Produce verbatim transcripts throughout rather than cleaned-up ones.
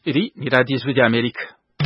Iri ni radiyo ijwi ry'Amerika.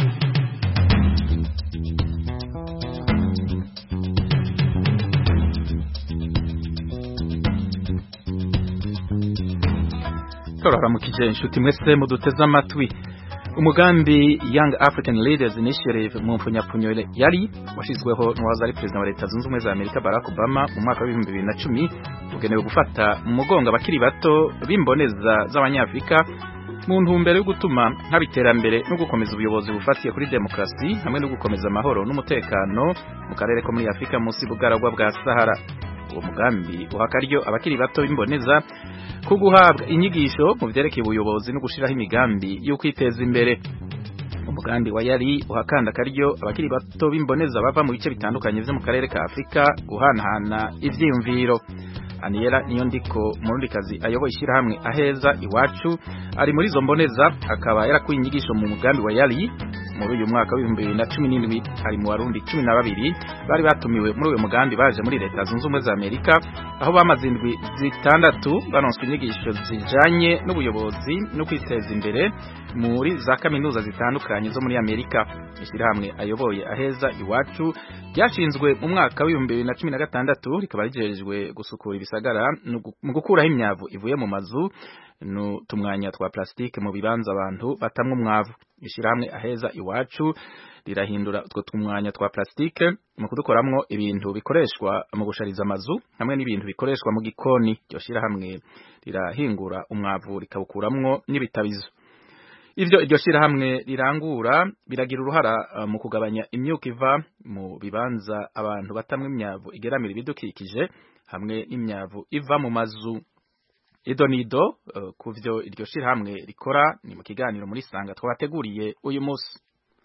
Turaramukije inshuti mwese muduteze amatwi. Umugambi Young African Leaders Initiative mu mfunyapfunyo yari washizweho n'uwaza ari president wa Leta Zunze Ubumwe za Amerika Barack Obama mu mwaka wa bibiri na cumi ugenewe gufata mu mugongo abakiri bato b'imboneza z'abanyafrika mu ntumbero yo gutuma nk'abiterambere no gukomeza ubuyobozi bufatiye kuri demokrasi hamwe no gukomeza amahoro n'umutekano mu karere ko muri Afrika munsi bugaragwa bwa Sahara. Uwo mugambi uhakaryo abakiri bato b'imboneza ko guhabwa inyigisho mu vyerekeye ubuyobozi no gushiraho imigambi yo kwiteza imbere. Umugambi wa yari uhakanda karyo abakiri bato b'imboneza bava mu bice bitandukanye vyo mu karere ka Afrika guhanahana ivyiyumviro. Aniela Niyondiko murundikazi ayoboye ishirahamwe Aheza Iwacu ari muri zo mboneza akaba yarakuye inyigisho mu mugambi wa yari muri uyu mwaka wa bibiri na cumi n'indwi. Ari mu Warundi cumi na babiri bari batumiwe muri uyu mugambi baje muri Leta Zunze Ubumwe za Amerika aho bamaze indwi zitandatu banonswe inyigisho zijanye n'ubuyobozi no kwiteza imbere muri za kaminuza zitandukanye zo muri Amerika. Ishirahamwe ayoboye Aheza Iwacu ryashinzwe mu mwaka wa bibiri na cumi na gatandatu rikaba rijerejwe gusukura ibisagara mu gukuraho imyavu ivuye mu mazu no tumwanya twa plastike mu bibanza abantu batamwe umwavu. Ishirahamwe Aheza Iwacu rirahindura utwo tumwanya twa plastike mu kudukoramwo ibintu bikoreshwa mu gushariza amazu hamwe n'ibintu bikoreshwa mu gikoni. Iryo shirahamwe rirahingura umwavu rikawukuramwo n'ibitabizo. Ivyo iryo shirahamwe rirangura biragira uruhara uh, mu kugabanya imyuka iva mu bibanza abantu batamwe imyavu igeramira ibidukikije hamwe n'imyavu iva mu mazu. Idonido uh, kuvyo iryo shirahamwe rikora ni mu kiganiro muri Sanga twabateguriye uyu munsi.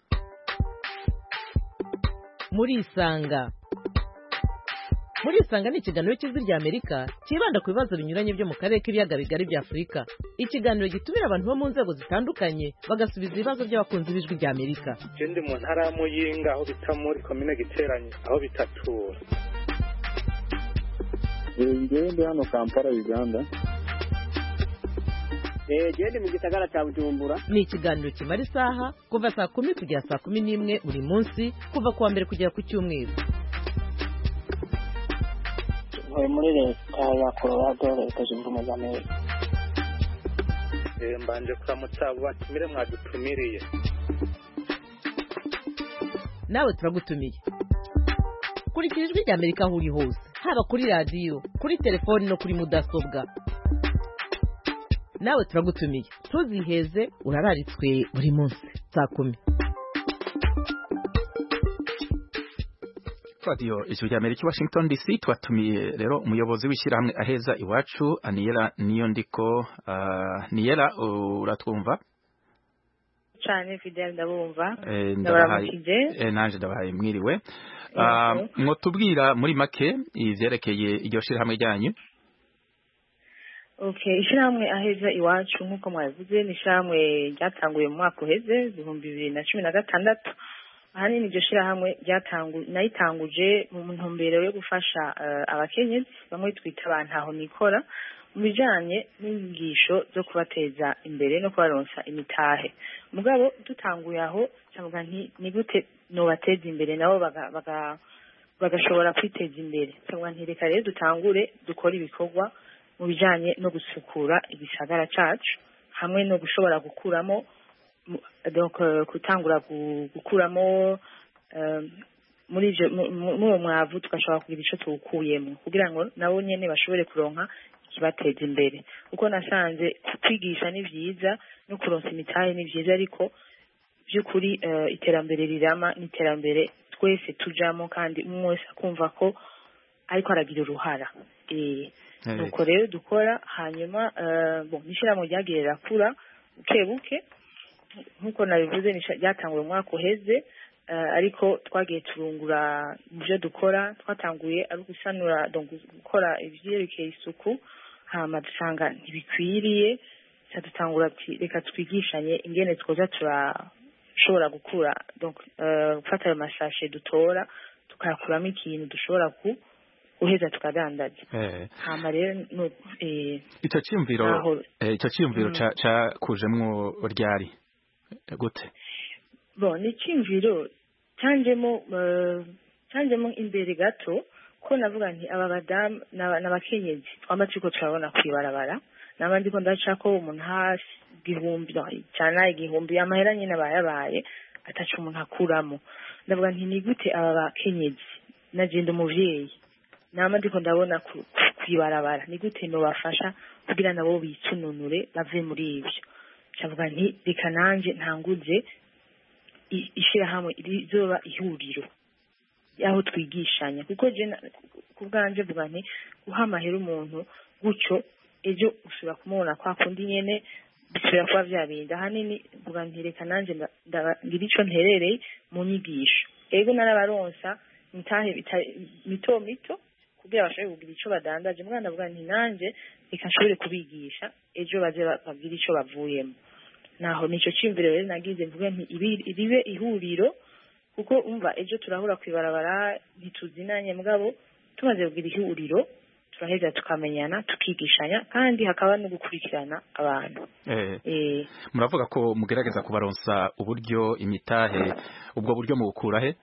Muri Sanga Muri Sanga ni ikiganiro cy'ijwi ry'Amerika kibanda ku bibazo binyuranye byo mu karere k'ibiyaga bigari bya Afrika. Ikiganiro gitumira abantu bo mu nzego zitandukanye bagasubiza ibibazo by'abakunzi b'ijwi ry'Amerika. Je ndi mu ntara ya Muyinga aho bita muri commune Giteranye aho bitatura. Ngiye ndi hano Kampala Uganda. Eh je mu gisagara cya Bujumbura. Ni ikiganiro kimara isaha kuva saa kumi kugera saa kumi n'imwe buri munsi kuva kuwa mbere kugera ku cyumweru. Muri Leta ya Colorado Leta Zunze Ubumwe za Amerika. Eh mbanje kuramutsa batumire mwadutumiriye. Nawe turagutumiye. Kurikira ijwi ry'Amerika aho uri hose haba kuri radio kuri telefoni no kuri mudasobwa. Nawe turagutumiye tuziheze urararitswe buri munsi saa kumi. Radio ijwi ry'Amerika Washington D C twatumiye rero umuyobozi w'ishirahamwe Aheza Iwacu Aniela Niyondiko. uh, Niela uratwumva? Cyane Fidel ndabumva. Eh ndabahaye eh nanje ndabahaye mwiriwe. Uh, mwotubwira muri make ivyerekeye iryo shirahamwe ryanyu? Okay, ishirahamwe Aheza Iwacu nkuko mwavuze ni ishirahamwe ryatanguye mu mwaka uheze ibihumbi bibiri na cumi na gatandatu. Ahanini iryo shirahamwe ryatangu nayitanguje mu ntumbero yo gufasha uh, abakenyezi bamwe twita abantu aho nikora mu bijanye n'inyigisho zo kubateza imbere no kubaronsa imitahe. Mugabo dutanguye aho cyangwa nti ni gute no bateza imbere nabo baga, baga bagashobora kwiteza imbere. Cyangwa nti reka rero dutangure dukora ibikorwa mu bijanye no gusukura igisagara cacu hamwe no gushobora gukuramo donc kutangura gukuramo muri je mu mwavu tukashobora kugira ico tukuyemo kugira ngo nabo nyene bashobore kuronka kibateza imbere. Uko nasanze kwigisha ni vyiza no kuronsa imitahe ni vyiza ariko byukuri uh, iterambere rirama ni iterambere twese tujamo kandi umwe wese akumva ko ariko aragira uruhara. Eh nuko rero dukora hanyuma uh, bon nishira mu ryagerera kura ukebuke nkuko nabivuze ryatangura umwaka uheze. Uh, ariko twagiye turungura ibyo dukora twatanguye ari gusanura donc gukora ivyerekeye isuku hama dusanga ntibikwiriye cyadutangura ati reka twigishanye ingene twoza turashobora gukura donc gufata uh, ayo masashe dutora tukakuramo ikintu dushobora ku uheza tukadandaza. Eh. Hama rero no eh icyo cyumviro eh icyo cyumviro ca ca kujemwo ryari? gute bon ni cyumviro cyanjemo uh, cyanjemo imbere gato ko navuga nti aba badamu n'abakenyezi twamba turiko turabona kwibarabara nabandi ko ndaca ko umuntu hasi igihumbi cyane igihumbi amahera nyine abayabaye ataca umuntu akuramo ndavuga nti ni gute aba bakenyezi nagenda umuvyeyi nabandi ko ndabona kwibarabara ni gute no bafasha kugira nabo bitununure bave muri ivyo ndavuga nti reka nanje ntanguze ishira hamwe rizoba ihuriro yaho twigishanya kuko je kubwanje vuga nti guha amahera umuntu guco ejo usubira kumubona kwa kundi nyene bisubira kwa vyabinda hanini vuga nti reka nanje ngira ico nterereye mu nyigisho ego narabaronsa ntahe mito mito kugira bashobore kugira ico badandaje mwana vuga nti nanje reka nshobore kubigisha ejo baze bagira ico bavuyemo naho nico cimvire rero nagize mvuga nti iribe ihuriro kuko umva ejo turahura kwibarabara ntituzinanye mugabo tumaze kugira ihuriro turaheza tukamenyana tukigishanya kandi hakaba no gukurikirana abantu eh eh muravuga ko mugerageza kubaronsa uburyo imitahe ubwo buryo mu gukura he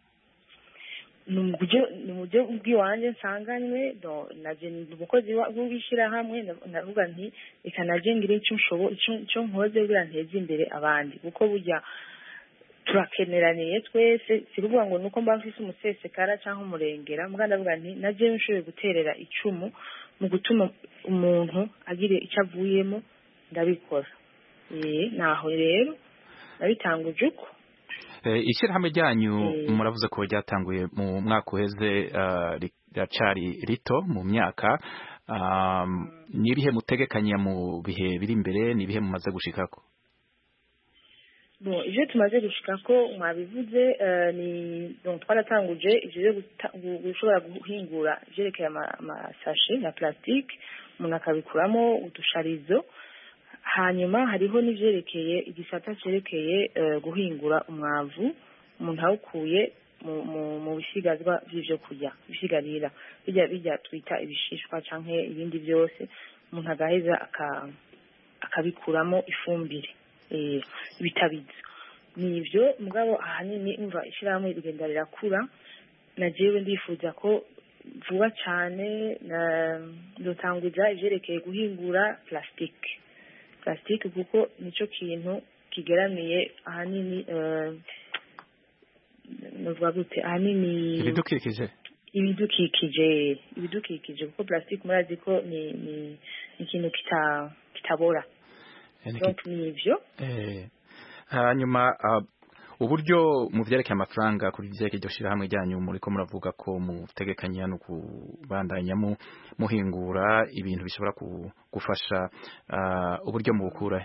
numuje numuje ubwiwanje nsanganywe do naje umukozi w'ubishira hamwe navuga nti reka naje ngire icyo nshobo icyo nkoze kugira nteze imbere abandi kuko burya turakeneraniye twese siruvuga ngo nuko mba mfise umusesekara cyangwa umurengera muga ndavuga nti naje nshoboye guterera icumu mu gutuma umuntu agire icyo avuyemo ndabikora eh naho rero nabitanguje uko ishyirahamwe ryanyu muravuze ko ryatanguye mu mwaka uheze racari rito mu myaka nibihe mutegekanya mu bihe biri imbere nibihe mumaze gushikako bon ivyo tumaze gushikako mwabivuze ni donc twaratanguje ivyo gushobora guhingura jerekeye amasashi na plastique umuntu akabikuramo udusharizo hanyuma hariho n'ivyerekeye igisata cerekeye guhingura umwavu umuntu awukuye mu bisigazwa vy'ivyo kurya bisigarira bijya bijya twita ibishishwa canke ibindi byose umuntu agaheza akabikuramo ifumbire eh bitabiza nivyo mugabo ahanini umva ishiramwe rigenda rirakura na jewe ndifuza ko vuba cyane na ndotanguza ivyerekeye guhingura plastique plastique kuko nico kintu kigeramiye ahanini eh novuga gute ahanini ibidukikije ibidukikije ibidukikije kuko plastique murazi ko ni ni ikintu kita kitabora donc nivyo eh hanyuma uburyo mu vyerekeye amafaranga kuri vyeke ryo shira hamwe ryanyu muri ko muravuga ko mutegekanya no kubandanya mu muhingura ibintu bishobora gufasha uburyo mu gukura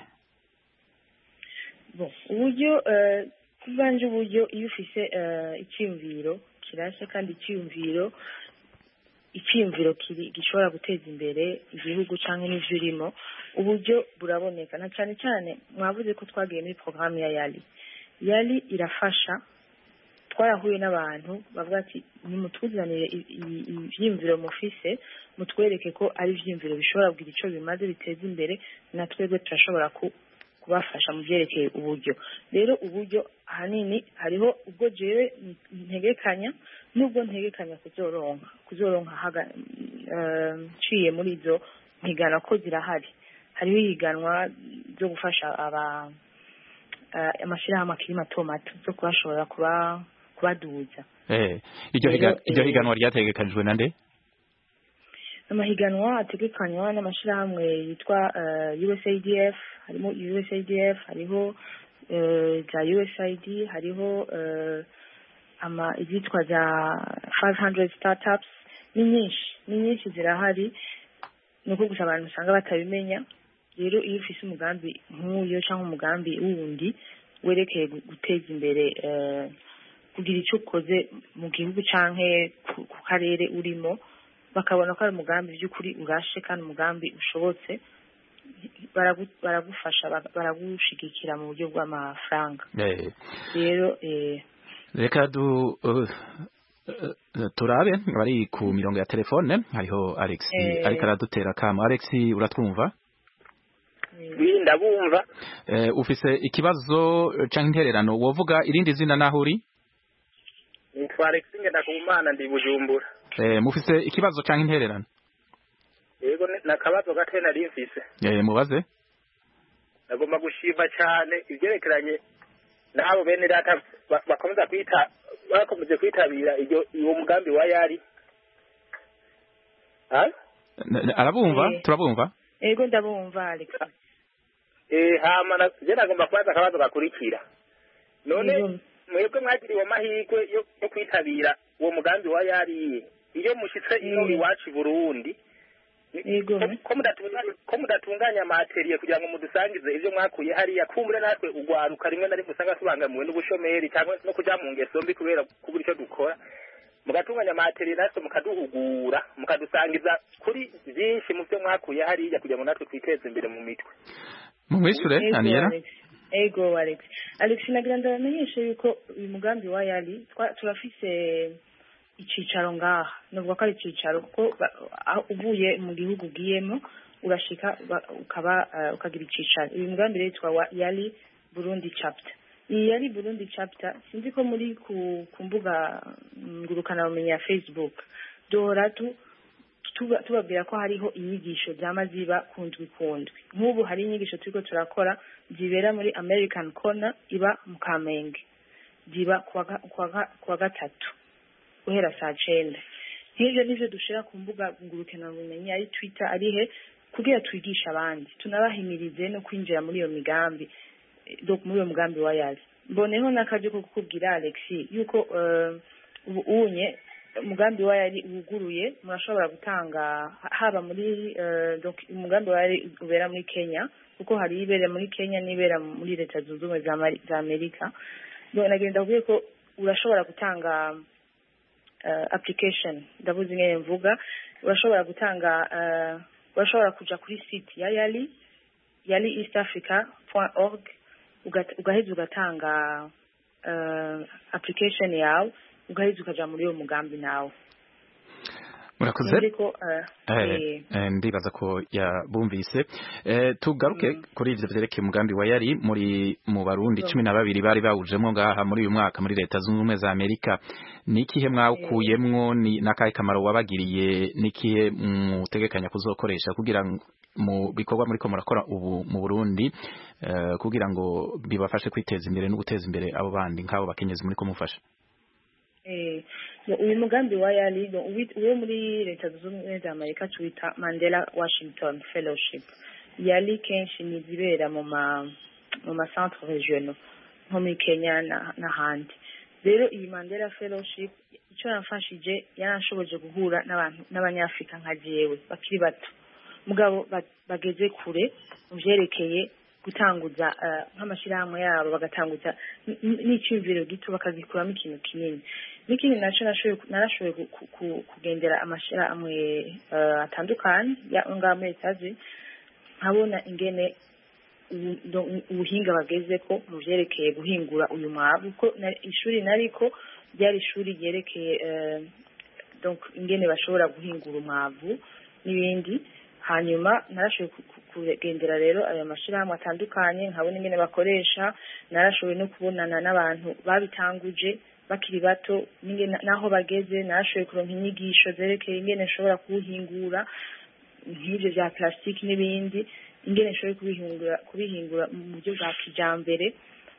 bon uburyo kubanje uburyo iyo ufise icyumviro kirashe kandi icyumviro icyumviro gishobora guteza imbere igihugu canke n'ivyurimo uburyo buraboneka na cyane cyane mwavuze ko twagiye muri programme ya Yali Yali irafasha twarahuye n'abantu bavuga ati nimutuzanire ivyimviro mufise mutwereke ko ari ivyimviro bishobora kugira ico bimaze biteza imbere na twebwe turashobora kubafasha mu byerekeye uburyo rero uburyo ahanini hariho ubwo jewe ntegekanya nubwo ntegekanya kuzoronka kuzoronka haga ciye muri izo mpigana ko zirahari hariho ihiganwa zo gufasha aba amashirahamwe akiri mato mato zo kubashobora kuba kubaduza eh iryo higanwa iryo higanwa ryategekanijwe nande amahiganwa ategekanywa n'amashirahamwe yitwa U S A D F harimo U S A D F hariho za U S A I D hariho ama izitwa za five hundred startups ni nyinshi ni nyinshi zirahari nuko gusa abantu usanga batabimenya rero iyo ufise umugambi nk'uyo cyangwa umugambi wundi werekeye guteza imbere kugira icyo ukoze mu gihugu canke ku karere urimo bakabona ko ari umugambi by'ukuri urashe kandi umugambi ushobotse baragufasha baragushigikira mu buryo bw'amafaranga rero reka du turabe bari ku mirongo ya telefone hariho Alex ariko aradutera kama Alex uratwumva ndabumva. Eh, ufise ikibazo canke intererano wovuga irindi zina naho uri? Nitwa Alex Ngendakumana ndi Bujumbura. Eh, mufise ikibazo canke intererano? Yego nakabazo gato nari mfise. Eh, mubaze. Nagomba gushima cyane ivyerekeranye nabo bene data bakomeza kwita bakomeje kwitabira iyo uwo mugambi wa yari. Ha? Arabumva? Eh. Turabumva? Ego ndabumva Alex. Eh hama je nagomba kwaza akabazo gakurikira. None Yego. mwebwe mwagiriwe amahirwe yo yo kwitabira uwo mugambi wa yari iyo mushitse ino Mm. iwacu i Burundi. Yego. ko mudatunganya ko mudatunganya materiye kugira ngo mudusangize ivyo mwakuye hariya kumbure natwe ugwaruka rimwe na rimwe usanga tubangamiwe n'ubushomeri cyangwa no kuja mu ngeso mbi kubera kubura icyo dukora mugatunganya materiye natwe mukaduhugura mukadusangiza kuri byinshi mu byo mwakuye hariya kugira ngo natwe twiteze imbere mu mitwe. Mumwishure Ego, Aniela? Alex. Ego Alex. Alex nagira ndabamenyesha yuko uyu mugambi wa yali twa- turafise icicaro ngaha nuvuga ko ari icicaro kuko ba- aho uvuye mu gihugu ugiyemo urashika ba- ukaba uh, ukagira icicaro. Uyu mugambi rero witwa wa yali Burundi chapter. Iyi yali Burundi chapter sinzi ko muri ku, ku mbuga ngurukana bumenyi ya Facebook duhora tu tuba- tubabwira ko hariho inyigisho zama ziba kundwi kundwi. Nk'ubu hari inyigisho turiko turakora zibera muri American Corner iba mu Kamenge ziba kuwa ga- kuwa ga- kuwa gatatu guhera saa cenda. Nk'ivyo nivyo dushira ku mbuga ngurukana bumenyi ari Twitter ari he kugira twigisha abandi tunabahimirize no kwinjira muri iyo migambi eh, donc muri iyo mugambi wa yali. Mboneho n'akaje ko kukubwira Alex yuko uh, ubu unye umugambi wa yari uguruye murashobora gutanga haba muri uh, donc umugambi wa yari ubera muri Kenya kuko hari ibere muri Kenya n'ibera muri leta zunze ubumwe za Ameri- za Amerika. Donc nagenda kuvuga ko urashobora gutanga uh, application ndabuze ngene mvuga urashobora gutanga uh, urashobora kuja kuri site ya yali yali east africa dot org ugaheza ugatanga uh, application yawe ugaheza ukaja muri uwo mugambi nawe. Murakoze. Sinzi ko, uh, Eh, eh, eh, ndibaza ko yabumvise. Eh, tugaruke Mm. kuri ivyo vyerekeye umugambi wa yari muri mu Barundi Mm. cumi na babiri bari bawujemwo ngaha muri uyu mwaka muri leta zunze ubumwe za Amerika. Nikihe mwawukuyemwo ni nakahe kamaro wabagiriye nikihe mutegekanya kuzokoresha kugira ngo mu bikorwa muri ko murakora ubu mu Burundi eh, kugira ngo bibafashe kwiteza imbere no guteza imbere abo bandi nk'abo bakenyezi muri ko mufasha? eh, no, uyu mugambi wa yali no, uwi- uwo muri leta zunze ubumwe za Amerika tuwita Mandela Washington Fellowship. Yali kenshi ni zibera mu ma mu ma centre regional nko muri Kenya na- n'ahandi. Rero iyi Mandela Fellowship icyo yamfashije yaranshoboje guhura n'abantu n'abanyafrika nka jewe bakiri bato mugabo ba- bageze kure mu vyerekeye gutanguza uh, nk'amashirahamwe yabo bagatanguza n- n- n'icyumviro gito bakagikuramo ikintu kinini. N'ikindi naco nashoboye narashoboye ku- ku- ku- kugendera amashirahamwe uh, atandukanye ya ngaha muri Etaje nkabona ingene ubu- do- ubuhinga bagezeko mu vyerekeye guhingura uyu mwavu ko na- ishuri nariko ryari ishuri ryerekeye uh, donc ingene bashobora guhingura umwavu n'ibindi. Hanyuma narashoboye ku- ku- kugendera rero ayo mashirahamwe atandukanye nkabona ingene bakoresha. Narashoboye no kubonana n'abantu babitanguje bakiri bato n'ingene naho bageze. Narashoboye kuronka inyigisho zerekeye ingene nshobora kuwuhingura nk'ivyo vya plastique n'ibindi ingene nshobora kubihingura kubihingura mu buryo bwa kijambere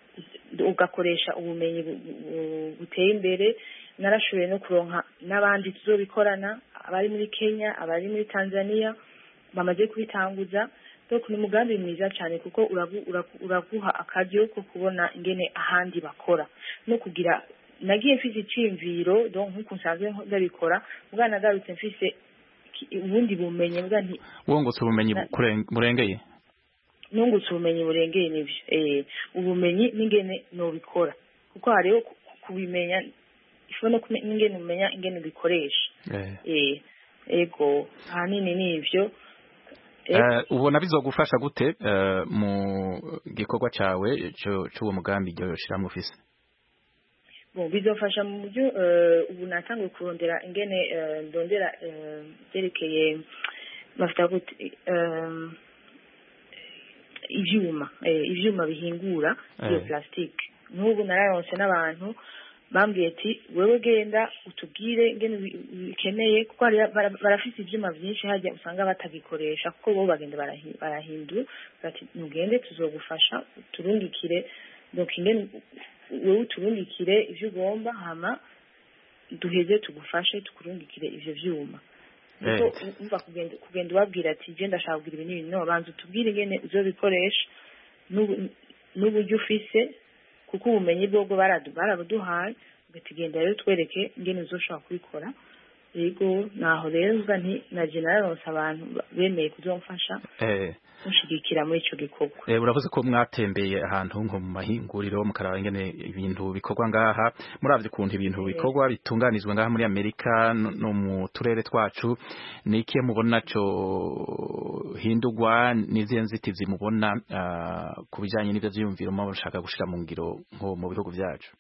ugakoresha ubumenyi bu- bu- buteye imbere. Narashoboye no kuronka n'abandi tuzobikorana abari muri Kenya abari muri Tanzania bamaze kubitanguza. Donc ni umugambi mwiza cyane kuko uragu- uragu- uraguha akaryo ko kubona ingene ahandi bakora no kugira. Nagiye mfise iciyumviro donc nkuko nsanzwe ndabikora mugana nagarutse mfise ki- ubundi bumenyi mbwa nti Wongotse ubumenyi Na- bukuren- burengeye. nungutse ubumenyi burengeye n'ivyo eh ubumenyi n'ingene nobikora kuko hariho ku- ku- kubimenya ifu no kumenya ingene umenya ingene ubikoresha. Eh. eh ego ahanini n'ivyo. Eh, ubona bizogufasha gute eh, mu gikorwa cawe cyo cy'uwo mugambi ryo shiramwe ufise? Bon, bizofasha mu buryo uh, ubu natanguye kurondera ingene uh, ndondera uh, byerekeye bafite gute um, ivyuma eh, ivyuma bihingura iyo plastique n'ubu nararonse n'abantu bambwiye ati wewe genda utubwire ngene bikeneye kuko barafite ivyuma byinshi hajya usanga batagikoresha kuko bo bagenda barahindura bati mugende tuzogufasha turungikire donc ingene wewe turungikire ivyo ugomba hama duheze tugufashe tukurungikire ivyo vyuma nuko umva kugenda kugenda ubabwira ati je ndashaka kugira ibintu ibintu no banza utubwire ingene uzobikoresha n'uburyo ufise kuko ubumenyi bwo barabuduhaye ugatigenda rero twereke ingene uzoshobora kubikora yego naho rero mvuga nti na generalose abantu bemeye kuzomfasha eh ushigikira muri ico gikorwa eh uravuze ko mwatembeye ahantu nko mu mahinguriro mukaraba ingene ibintu bikorwa ngaha muravye kuntu ibintu bikorwa bitunganizwe ngaha muri Amerika no mu turere twacu niki mubona cyo hindurwa niziye nzitizi mubona uh, kubijanye n'ivyo vyiyumviro mu bashaka gushira mu ngiro nko mu bihugu vyacu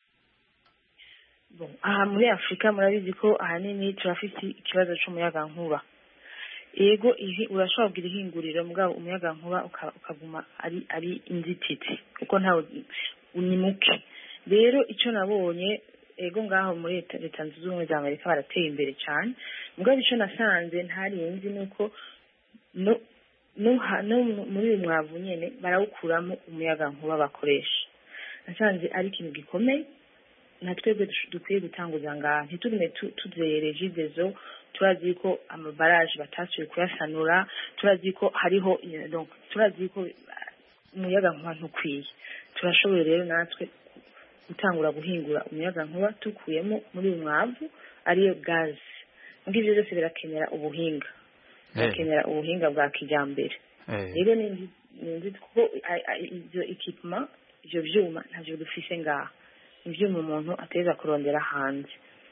bon aha muri Afrika murabizi ko ahanini turafite ikibazo cy'umuyaga nkuba ego ihi urashobora kugira ihinguriro mugabo umuyaga nkuba ukaguma ari ari inzitizi kuko ntawe unimuke rero ico nabonye ego ngaho muri leta zunze ubumwe za Amerika barateye imbere cyane mugabo ico nasanze ntarinzi nuko no no no muri mwavu nyene barawukuramo umuyaga nkuba bakoresha nasanze ari ikintu gikomeye natwebwe dukwiye gutanguza ngaha ntitugume tuzereje izo turazi ko amabaraje batasuye kuyasanura turazi ko hariho donc turazi ko umuyaga nkuba ntukwiye turashoboye rero natwe gutangura guhingura umuyaga nkuba tukuyemo muri umwavu ariyo gaz ngivyo byose birakenera ubuhinga birakenera ubuhinga bwa kijambere rero ni nzi ko izo equipment ivyo vyuma ntavyo dufise ngaha ivyuma umuntu ateza kurondera hanze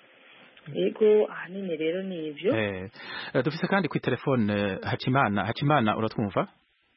yego ahanini rero ni ivyo eh dufise kandi ku telefone Hakimana Hakimana uratwumva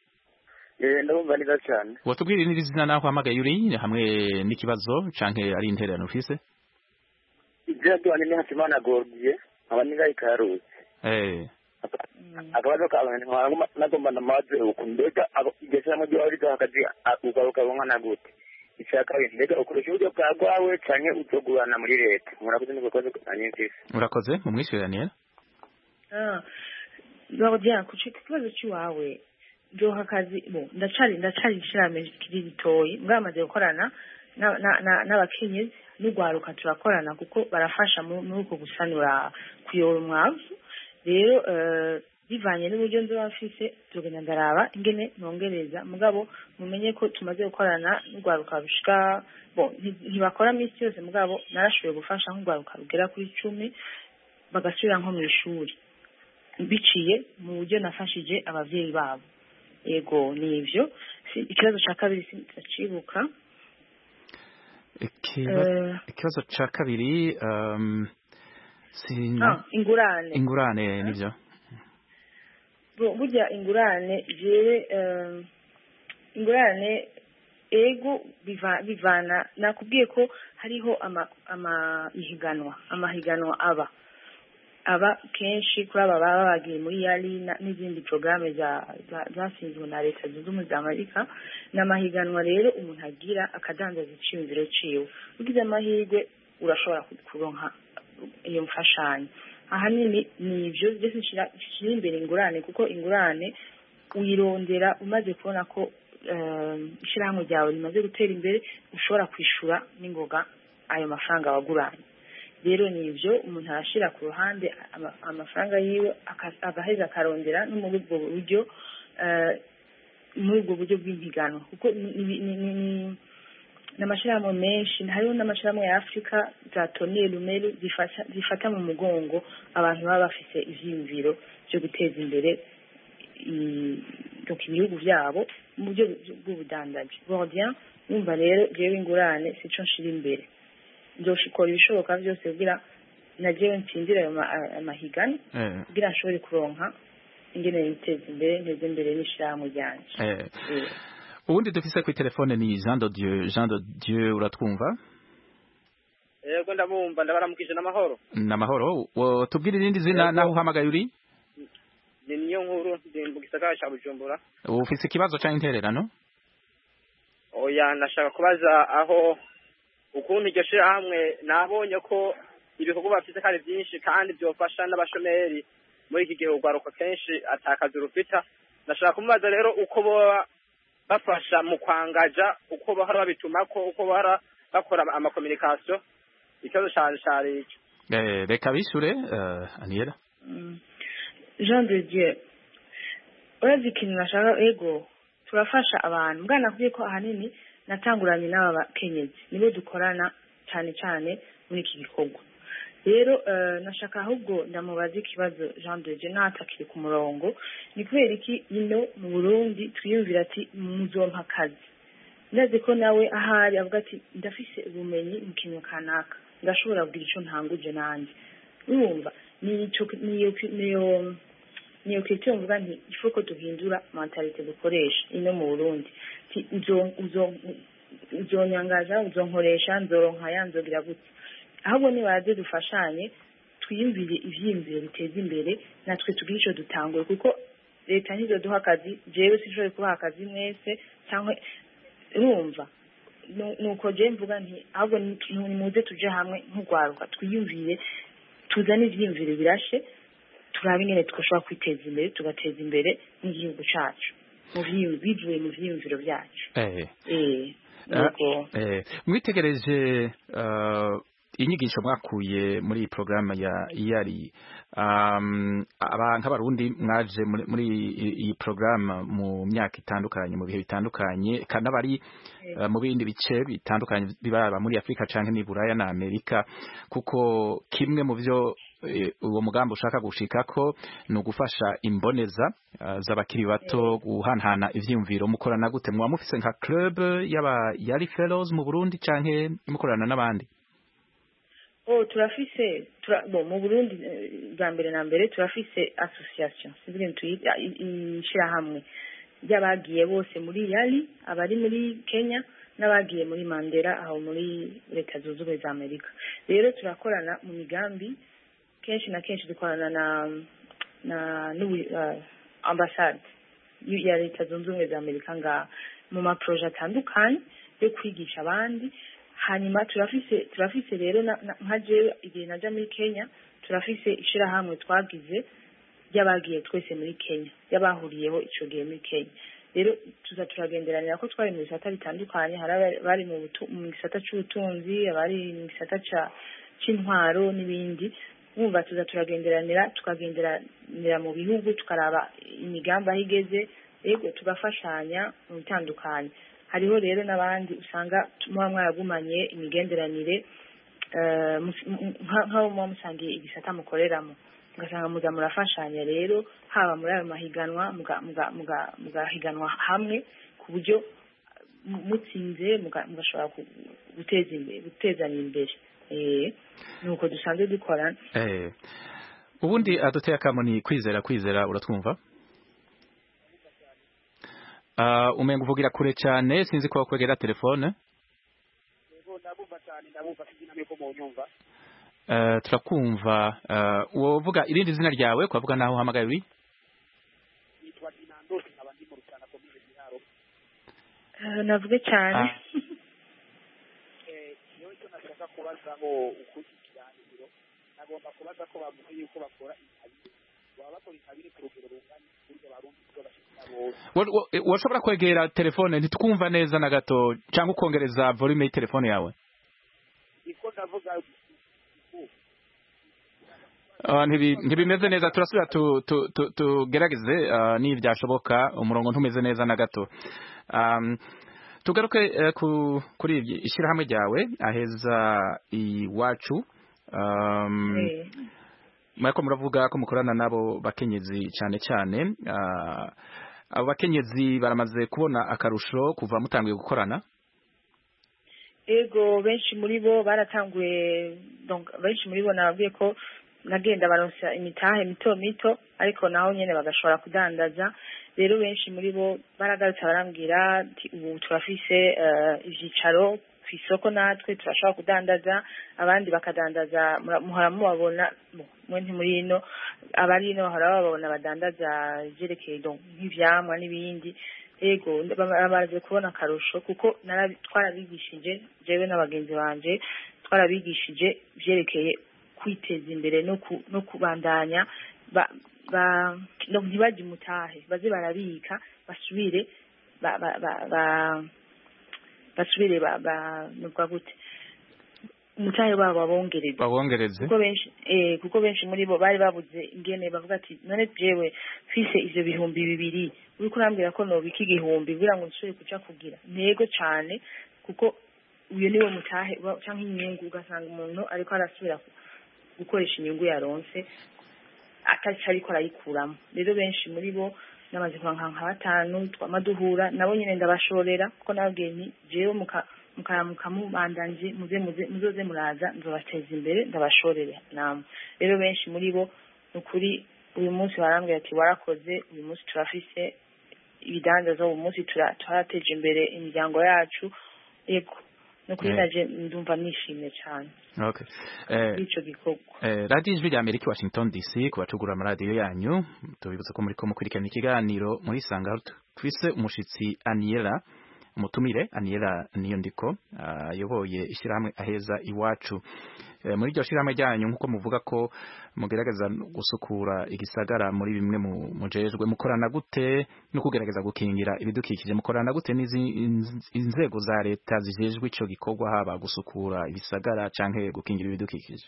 eh ndumva neza cyane watubwira n'izina naho hamagaye yuri hamwe n'ikibazo canke ari intererano ufise ivyo duhane ni Hakimana Gordier abaninga ikaruzi eh akabazo kabantu nagomba namaze ukumbega igese mu gihe ari hakazi ugaruka bongana gute ishaka ndega ukoresha uburyo bwa gwawe cyane utogurana muri leta murakoze n'ukoze anyinshi murakoze mu mwishyuranira ah Gordier kuchika kibazo cy'iwawe byo hakazi bo ndacari ndacari shirame kiri bitoyi mwamaze gukorana n'abakenyezi n'ugwaruka turakorana kuko barafasha muri uko gusanura kuyora umwavu rero bivanye n'uburyo nzo bafise tugenda ndaraba ingene nongereza mugabo mumenye ko tumaze gukorana n'ugwaruka bishika bo ntibakora misi yose mugabo narashoboye gufasha nk'ugwaruka rugera kuri icumi bagasubira nko mu ishuri biciye mu buryo nafashije abavyeyi babo yego nivyo ikibazo ca kabiri sindacibuka ikibazo ca kabiri um, sina ah, ingurane ingurane nivyo burya ingurane jewe um, ingurane ego biva, bivana nakubwiye ko hariho ama, ama ihiganwa amahiganwa aba aba kenshi kuri aba baba bagiye muri yari n'izindi programme za zasinzwe na leta zunze ubumwe za Amerika n'amahiganwa rero umuntu agira akadandaza iciyumviro ciwe ugize amahirwe urashobora kuronka iyo mfashanyo ahanini nivyo byose nshira imbere ingurane kuko ingurane uyirondera umaze kubona ko ishirahamwe ryawe rimaze gutera imbere ushobora kwishura n'ingoga ayo mafaranga waguranye rero nivyo umuntu arashira ku ruhande amafaranga yiwe agaheza akarondera no muri ubwo buryo muri ubwo buryo bw'impigano kuko ni n'amashirahamwe menshi hariho n'amashirahamwe ya Afrika za Tony Lumelu zifata zifata mu mugongo abantu baba bafise ivyimviro byo guteza imbere donc ibihugu byabo mu buryo bw'ubudandaji Gordier numva rero jewe ingurane sico nshira imbere nzoshikora ibishoboka byose kugira najewe nsindira ayo amahigano kugira nshobore kuronka ingene niteza imbere nteze imbere n'ishirahamwe ryanje ubundi dufise ku telefone ni Jean de Dieu Jean de Dieu uratwumva yego ndabumva ndabaramukije n'amahoro n'amahoro tubwire irindi zina naho uhamagaye uri ni niyo nkuru ndi mu gisagara cya Bujumbura ufise ikibazo cyangwa intererano oya nashaka kubaza aho ukuntu iryo shirahamwe nabonye ko ibikorwa bafite kandi byinshi kandi byofasha n'abashomeri muri iki gihe ugwaruka kenshi atakaza urufita. Nashaka kumubaza rero uko boba bafasha mu kwangaja, uko bahora babitumako, uko bahora bakora amakomunikasiyo. Ikibazo cyane cyari icyo. Eh, reka bishure uh, Aniela. Mm. Jean de Dieu. Urazi ikintu nashaka ego turafasha abantu. Mbwa nakubwiye ko ahanini natanguranye n'aba bakenyezi nibo dukorana cyane cyane muri iki gikorwa. Rero uh, nashaka ahubwo ndamubaza ikibazo Jean de Dieu natakiri ku murongo ni kubera iki ino mu Burundi twiyumvira ati muzompa akazi. Ndazi ko nawe ahari avuga ati ndafise ubumenyi mu kintu kanaka ndashobora kugira ico ntanguje nanje. Urumva ni ico niyo niyo niyo kwityo mvuga nti ifuko duhindura mentalite dukoresha ino mu Burundi. Ti uzo uzo uzonyangaza uzonkoresha nzoronka yanzogira gute. Ahubwo ni baze dufashanye twiyumvire ivyimviro biteza imbere natwe tugira ico dutanguye kuko leta nizo duha akazi jewe sinshobora kubaha akazi mwese cyangwa urumva nuko je mvuga nti ahubwo nimuze tuje hamwe nk'ugwaruka twiyumvire tuzane ivyimviro birashe turabe ingene twashobora kwiteza imbere tugateza imbere n'igihugu cacu mu bivuye mu vyimviro byacu. Eh eh eh mwitegereje uh, inyigisho mwakuye muri programme ya iyari um, abantu abarundi mwaje muri, muri iyi programme mu myaka itandukanye mu bihe bitandukanye kandi bari uh, mu bindi bice bitandukanye bibaba muri Afrika canke ni Buraya na Amerika kuko kimwe mu byo uwo mugambo ushaka gushikako no gufasha imboneza uh, z'abakiri bato guhanhana ivyumviro mukorana gute mwa mufise nka club yaba yari fellows mu Burundi canke mukorana n'abandi? Oh turafise tura, bon mu Burundi bwa mbere na mbere turafise association sivile tuyita ishira hamwe y'abagiye bose muri yali abari muri Kenya n'abagiye muri Mandela aho muri Leta Zunze Ubumwe za Amerika. Rero turakorana mu migambi kenshi na kenshi dukorana na na n'ubu uh, ambassade ya Leta Zunze Ubumwe za Amerika nga mu ma projet atandukanye yo kwigisha abandi. Hanyuma turafise turafise rero nkaje igihe naja muri Kenya turafise ishira hamwe twagize y'abagiye twese muri Kenya y'abahuriyeho ico gihe muri Kenya. Rero tuza turagenderanira ko twari mu bisata bitandukanye hari bari mu gisata c'ubutunzi abari mu gisata ca c'intwaro n'ibindi. Umva tuza turagenderanira tukagenderanira mu bihugu tukaraba imigambi ahigeze yego tugafashanya mu bitandukanye. Hariho rero n'abandi usanga muba mwaragumanye imigenderanire nk'aho muba musangiye igisata mukoreramo ugasanga muza murafashanya rero haba muri ayo mahiganwa mugahiganwa hamwe ku buryo mutsinze mugashobora guteza imbere gutezanya imbere nuko dusanzwe dukorana. Ubundi aduteye akamoni kwizera kwizera uratwumva? Uh, umenga uvugira kure cyane sinzi ko kwegera telefone. Yego ndabumva cyane ndabumva kigina meko mu nyumva. Uh, turakumva uh, uvuga irindi zina ryawe kwavuga naho hamagaye wi? Nitwa Dinando abandi mu rutana komije giharo. Uh, navuge cyane. Eh yo cyo nashaka kubaza ngo ukukirangiro nagomba kubaza ko bamuha yuko bakora intabire. Baba bakora intabire ku rugero rungana kuri abarundi ko bashika washobora kwegera telefone ntitwumva neza na gato cyangwa ukongereza volume ya telefone yawe? Iko ndavuga uh, ntibimeze neza turasubira tugerageze tu, tu, uh, ni byashoboka umurongo ntumeze neza na gato. Um, tugaruke uh, ku, kuri ibyo ishyirahamwe ryawe aheza iwacu um, hey. Mwako muravuga ko mukorana nabo bakenyezi cyane cyane uh, abo bakenyezi baramaze kubona akarusho kuva mutangiye gukorana? Ego benshi muri bo baratanguye donc benshi muri bo nababwiye ko nagenda baronsa imitahe mito mito ariko naho nyene bagashobora kudandaza. Rero benshi muri bo baragarutse barambwira ubu turafise uh, ivyicaro kw'isoko natwe turashobora kudandaza abandi bakadandaza muhora mubabona mwe muri ino abari ino bahora babona badandaza jerekeye donc nk'ivyamwa n'ibindi ego bamaze kubona akarusho kuko twarabigishije jewe n'abagenzi banje twarabigishije vyerekeye kwiteza imbere no no kubandanya ba ba no ntibaje mutahe baze barabika basubire ba ba basubire ba ba nubwo gute umutahe wabo babongereze babongereze kuko benshi eh kuko benshi muri bo bari babuze ingene bavuga ati none jewe fise ivyo bihumbi bibiri uri kurambira ko no biki gihumbi bira ngo nshobore kuca kugira ntego cyane kuko uyo niwe mutahe canke inyungu ugasanga umuntu ariko arasubira gukoresha inyungu yaronse atari ariko arayikuramo rero benshi muri bo namaze kubanka nka batanu twamaduhura nabo nyene ndabashorera kuko nabwiye nti jewe muka mukaramuka mubandanje muze muze muzoze muraza nzobateza imbere ndabashorere namwe rero benshi muri bo nukuri uyu munsi barambwira ati warakoze uyu munsi turafise ibidandaza uyu munsi turateje imbere imiryango yacu yego nukuri naje ndumva nishimye cyane okay eh ico gikorwa eh radio ijwi rya Amerika Washington D C kubatugura mu radio yanyu tubibutsa ko muri ko mukurikirana ikiganiro muri sanga twise umushitsi Aniela umutumire Aniela niyo ndiko ayoboye uh, ishyirahamwe aheza iwacu e, muri iryo shyirahamwe ryanyu nkuko muvuga ko mugerageza gusukura igisagara muri bimwe mu mujejwe mukorana gute no kugerageza gukingira ibidukikije mukorana gute n'izi inzego za leta zijejwe ico gikorwa haba gusukura ibisagara canke gukingira ibidukikije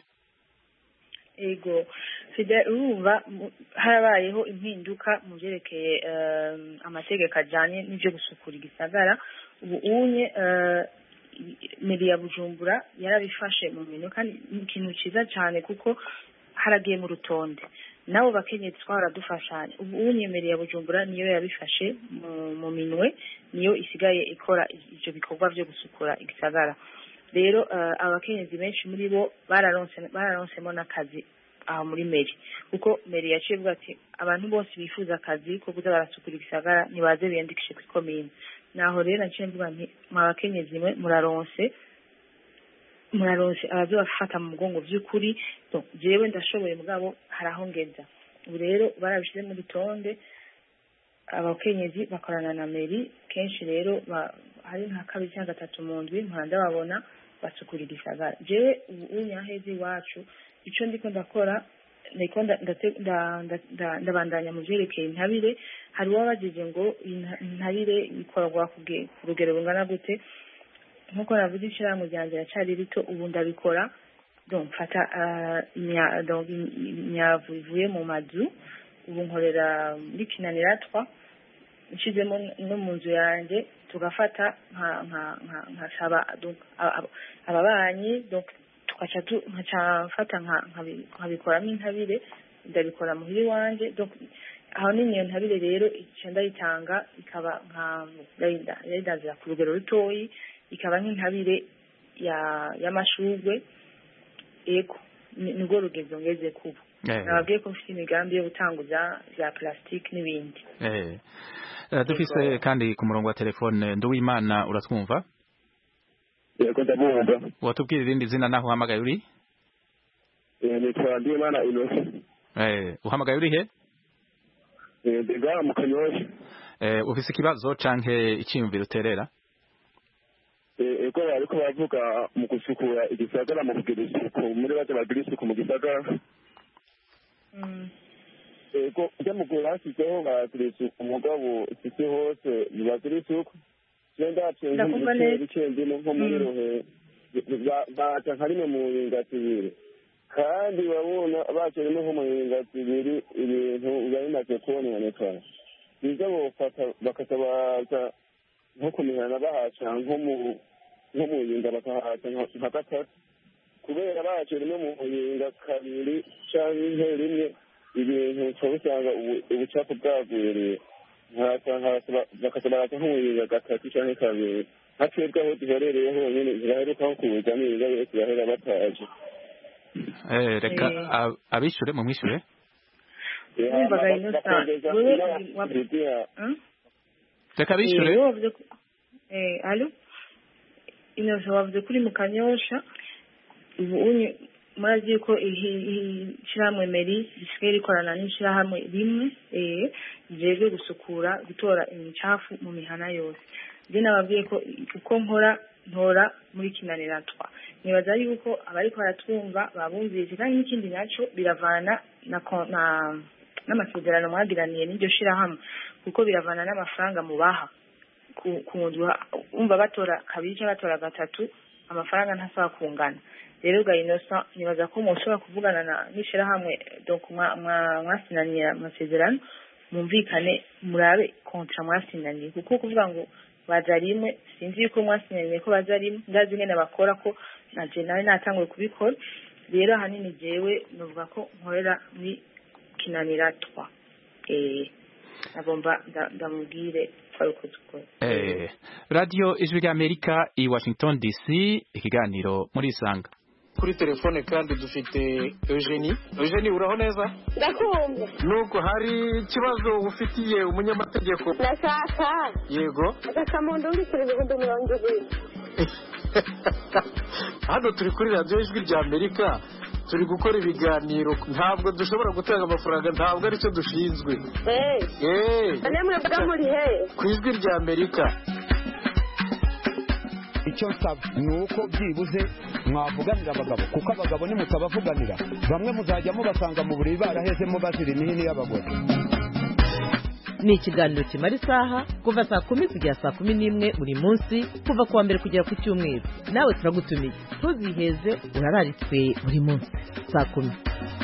ego fide urumva harabayeho impinduka mu byerekeye um, amategeko ajanye n'ivyo gusukura igisagara ubu unye uh, meri ya Bujumbura yarabifashe mu minwe kandi ikintu ciza cyane kuko haragiye mu rutonde nabo bakenyezi twara dufashanya ubu unye meri ya Bujumbura niyo yabifashe mu minwe niyo isigaye ikora ivyo bikorwa byo gusukura igisagara rero uh, abakenyezi benshi muri bo bararonse bararonsemo n'akazi aho muri meri kuko meri yaciye vuga ati abantu bose bifuza akazi ko kuza barasukura igisagara nibaze biyandikishe ku komine naho rero naciye mvuga nti mwabakenyezi mwe muraronse muraronse abazo bafata mu mugongo by'ukuri donc jewe ndashoboye mugabo haraho ngeza ubu rero barabishyize mu rutonde abakenyezi bakorana na meri kenshi rero hari nka kabiri cyangwa gatatu mu ndwi mpanda babona basukura igisagara jewe ubu unyahezi iwacu ico ndiko ndakora ndiko ndabandanya mu vyerekeye intabire hari wabajije ngo intabire ikorwa ku rugero rungana gute nkuko navuze ishyirahamwe ryanje racari rito ubu ndabikora donc mfata imyavu ivuye mu mazu ubu nkorera muri kinanira twa nshizemo no mu nzu yanjye tugafata nka nka nka saba donc ababanyi donc tukaca nkaca mfata nkabikoramo intabire ndabikora muhiri wanje donc aho niyo ntabire rero icenda yitanga ikaba nka Raida Raida ku rugero rutoyi ikaba nk'intabire ya y'amashurwe ego nibwo rugezo ngeze kuba nababwiye ko mfite imigambi yo gutanguza za plastique n'ibindi eh dufise kandi ku murongo wa telefone Nduwimana uratwumva yego ndabumva watubwira irindi zina naho uhamagaye uri eh nitwa Nduwimana Innocent eh uhamagaye uri he eh ndega mu Kanyosha eh ufise ikibazo canke icyumviro uterera eh eko ariko bavuga mu gusukura igisagara mu kugira isuku muri baje bagira isuku mu gisagara mm ego byo mu gurasizeho bagira isuku umugabo sisi hose bagira isuku Senda cyangwa ikindi nko muri rohe baca harimo mu ngati kandi babona baca no mu ngati biri ibintu bimaze kuboneka biza bofata bakatabaza nko kumihana bahaca nko mu nko mu yinga bakahaca nka gatatu kubera baca no mu yinga kabiri cyangwa rimwe ibintu cyo usanga ubucafu bwagwiriye bakatabaza nko mu yinga gatatu cyangwa kabiri hatwebwe aho duherereye honyine ziraheruka nko kuza niba yose bahera bataje eh reka abishure mu mwishure umvaga inosa reka abishure eh allo inosa wavuze kuri mu Kanyosha ubu unye murazi ko ishyirahamwe meri risigaye rikorana n'ishyirahamwe rimwe eh rujejwe gusukura gutora imicafu mu mihana yose. Je nababwiye ko uko nkora ntora muri kinaniratwa. Nibaza yuko abariko baratwumva babumvise kandi n'ikindi naco biravana na na n'amasezerano mwagiraniye n'iryo shirahamwe kuko biravana n'amafaranga mubaha kundwa umva batora kabiri cyangwa batora gatatu amafaranga ntasaba kungana. Rero ga Innocent nibaza ko mushobora kuvugana na n'ishirahamwe donc mwasinaniye amasezerano mumvikane murabe kontra mwasinaniye kuko kuvuga ngo bazarimwe sinzi yuko mwasinaniye ko bazarimwe ndazi ngene bakora ko na je nawe natanguye kubikora. Rero hanini jewe novuga ko nkorera muri kinanira twa eh nagomba ndamubwire faruko tukora. Eh Radio Ijwi ry'Amerika i Washington D C ikiganiro muri Isanga. Kuri telefone kandi dufite Eugenie. Eugenie uraho neza? Ndakumva. Nuko hari ikibazo ufitiye umunyamategeko? Ndashaka. Yego. Ndakamuntu ndikire ibihumbi mirongo ibiri. Hano turi kuri Radio Ijwi ry'Amerika turi gukora ibiganiro ntabwo dushobora gutanga amafaranga ntabwo ari cyo dushinzwe. Eh. Eh. Namwe bwa muri he? Ku Ijwi ry'Amerika. Icyo nsaba ni uko byibuze mwavuganira abagabo kuko abagabo nimutabavuganira bamwe muzajya mubasanga mu buriri barahezemo bazira imihini y'abagore. Ni ikiganiro kimara isaha kuva saa kumi kugera saa kumi n'imwe buri munsi kuva kuwa mbere kugera ku cyumweru. Nawe turagutumiye ntuziheze urararitswe buri munsi saa kumi.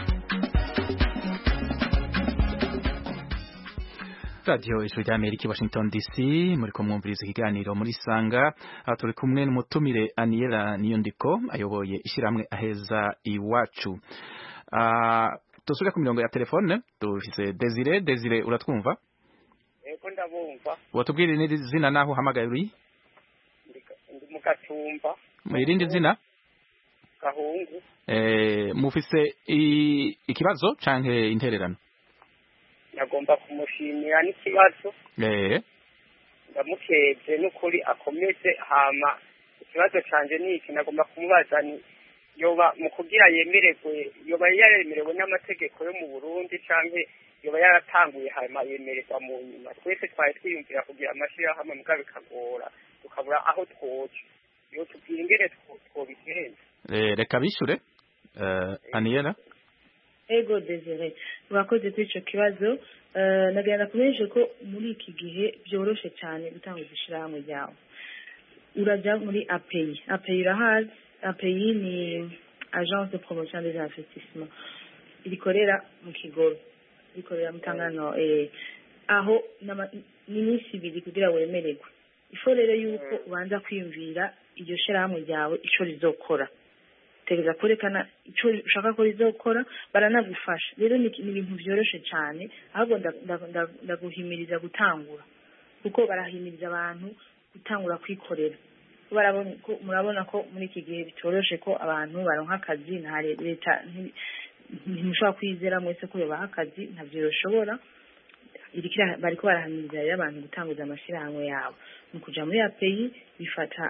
Radio Ijwi ry'Amerika Washington D C muri kumwumviriza ikiganiro muri Sanga turi kumwe n'umutumire Aniela Niyondiko ayoboye ishiramwe aheza iwacu. Ah tusubira ku mirongo ya telefone dufise Desire. Desire uratwumva? Eko ndabumva. Watubwire ni zina naho hamagaye uri? Ndi mu Gatumba. Mu irindi zina? Gahungu. Eh mufise ikibazo canke intererano? Nagomba kumushimira n'ikibazo. Eh. Ndamukeze n'ukuri akomeze hama ikibazo canje ni iki nagomba kumubaza ni yoba mu kugira yemererwe yoba yaremerewe n'amategeko yo mu Burundi canke yoba yaratanguye hama yemererwa mu nyuma. Twese twari twiyumvira kugira amashira hamwe mugabe kagora tukabura aho twoje. Yo tubwira ingere twobigenza. Eh reka bishure. Eh Aniela. Ego Desire urakoze kuri ico kibazo. Uh, nagenda kumenyesha ko muri iki gihe byoroshe cyane gutanga igishirahamwe ryawe. Uraja muri A P I. A P I irahazi. A P I ni Agence de Promotion des Investissements. Irikorera mu Kigobe. Irikorera mu Tangano eh aho n'imisi ibiri kugira wemererwe. Ifo rero yuko ubanza kwiyumvira iryo shirahamwe ryawe ico rizokora. Tegeza kwerekana ico ushaka ko rizokora baranagufasha. Rero ni ibintu byoroshe cyane ahubwo ndaguhimiriza gutangura kuko barahimiriza abantu gutangura kwikorera. Barabona ko murabona ko muri iki gihe bitoroshe ko abantu baronka akazi nta leta ntimushobora kwizera mwese ko yobaha akazi ntavyo yoshobora. Irikira bariko barahamiriza rero abantu gutanguza amashirahamwe yabo mu kuja muri A P I bifata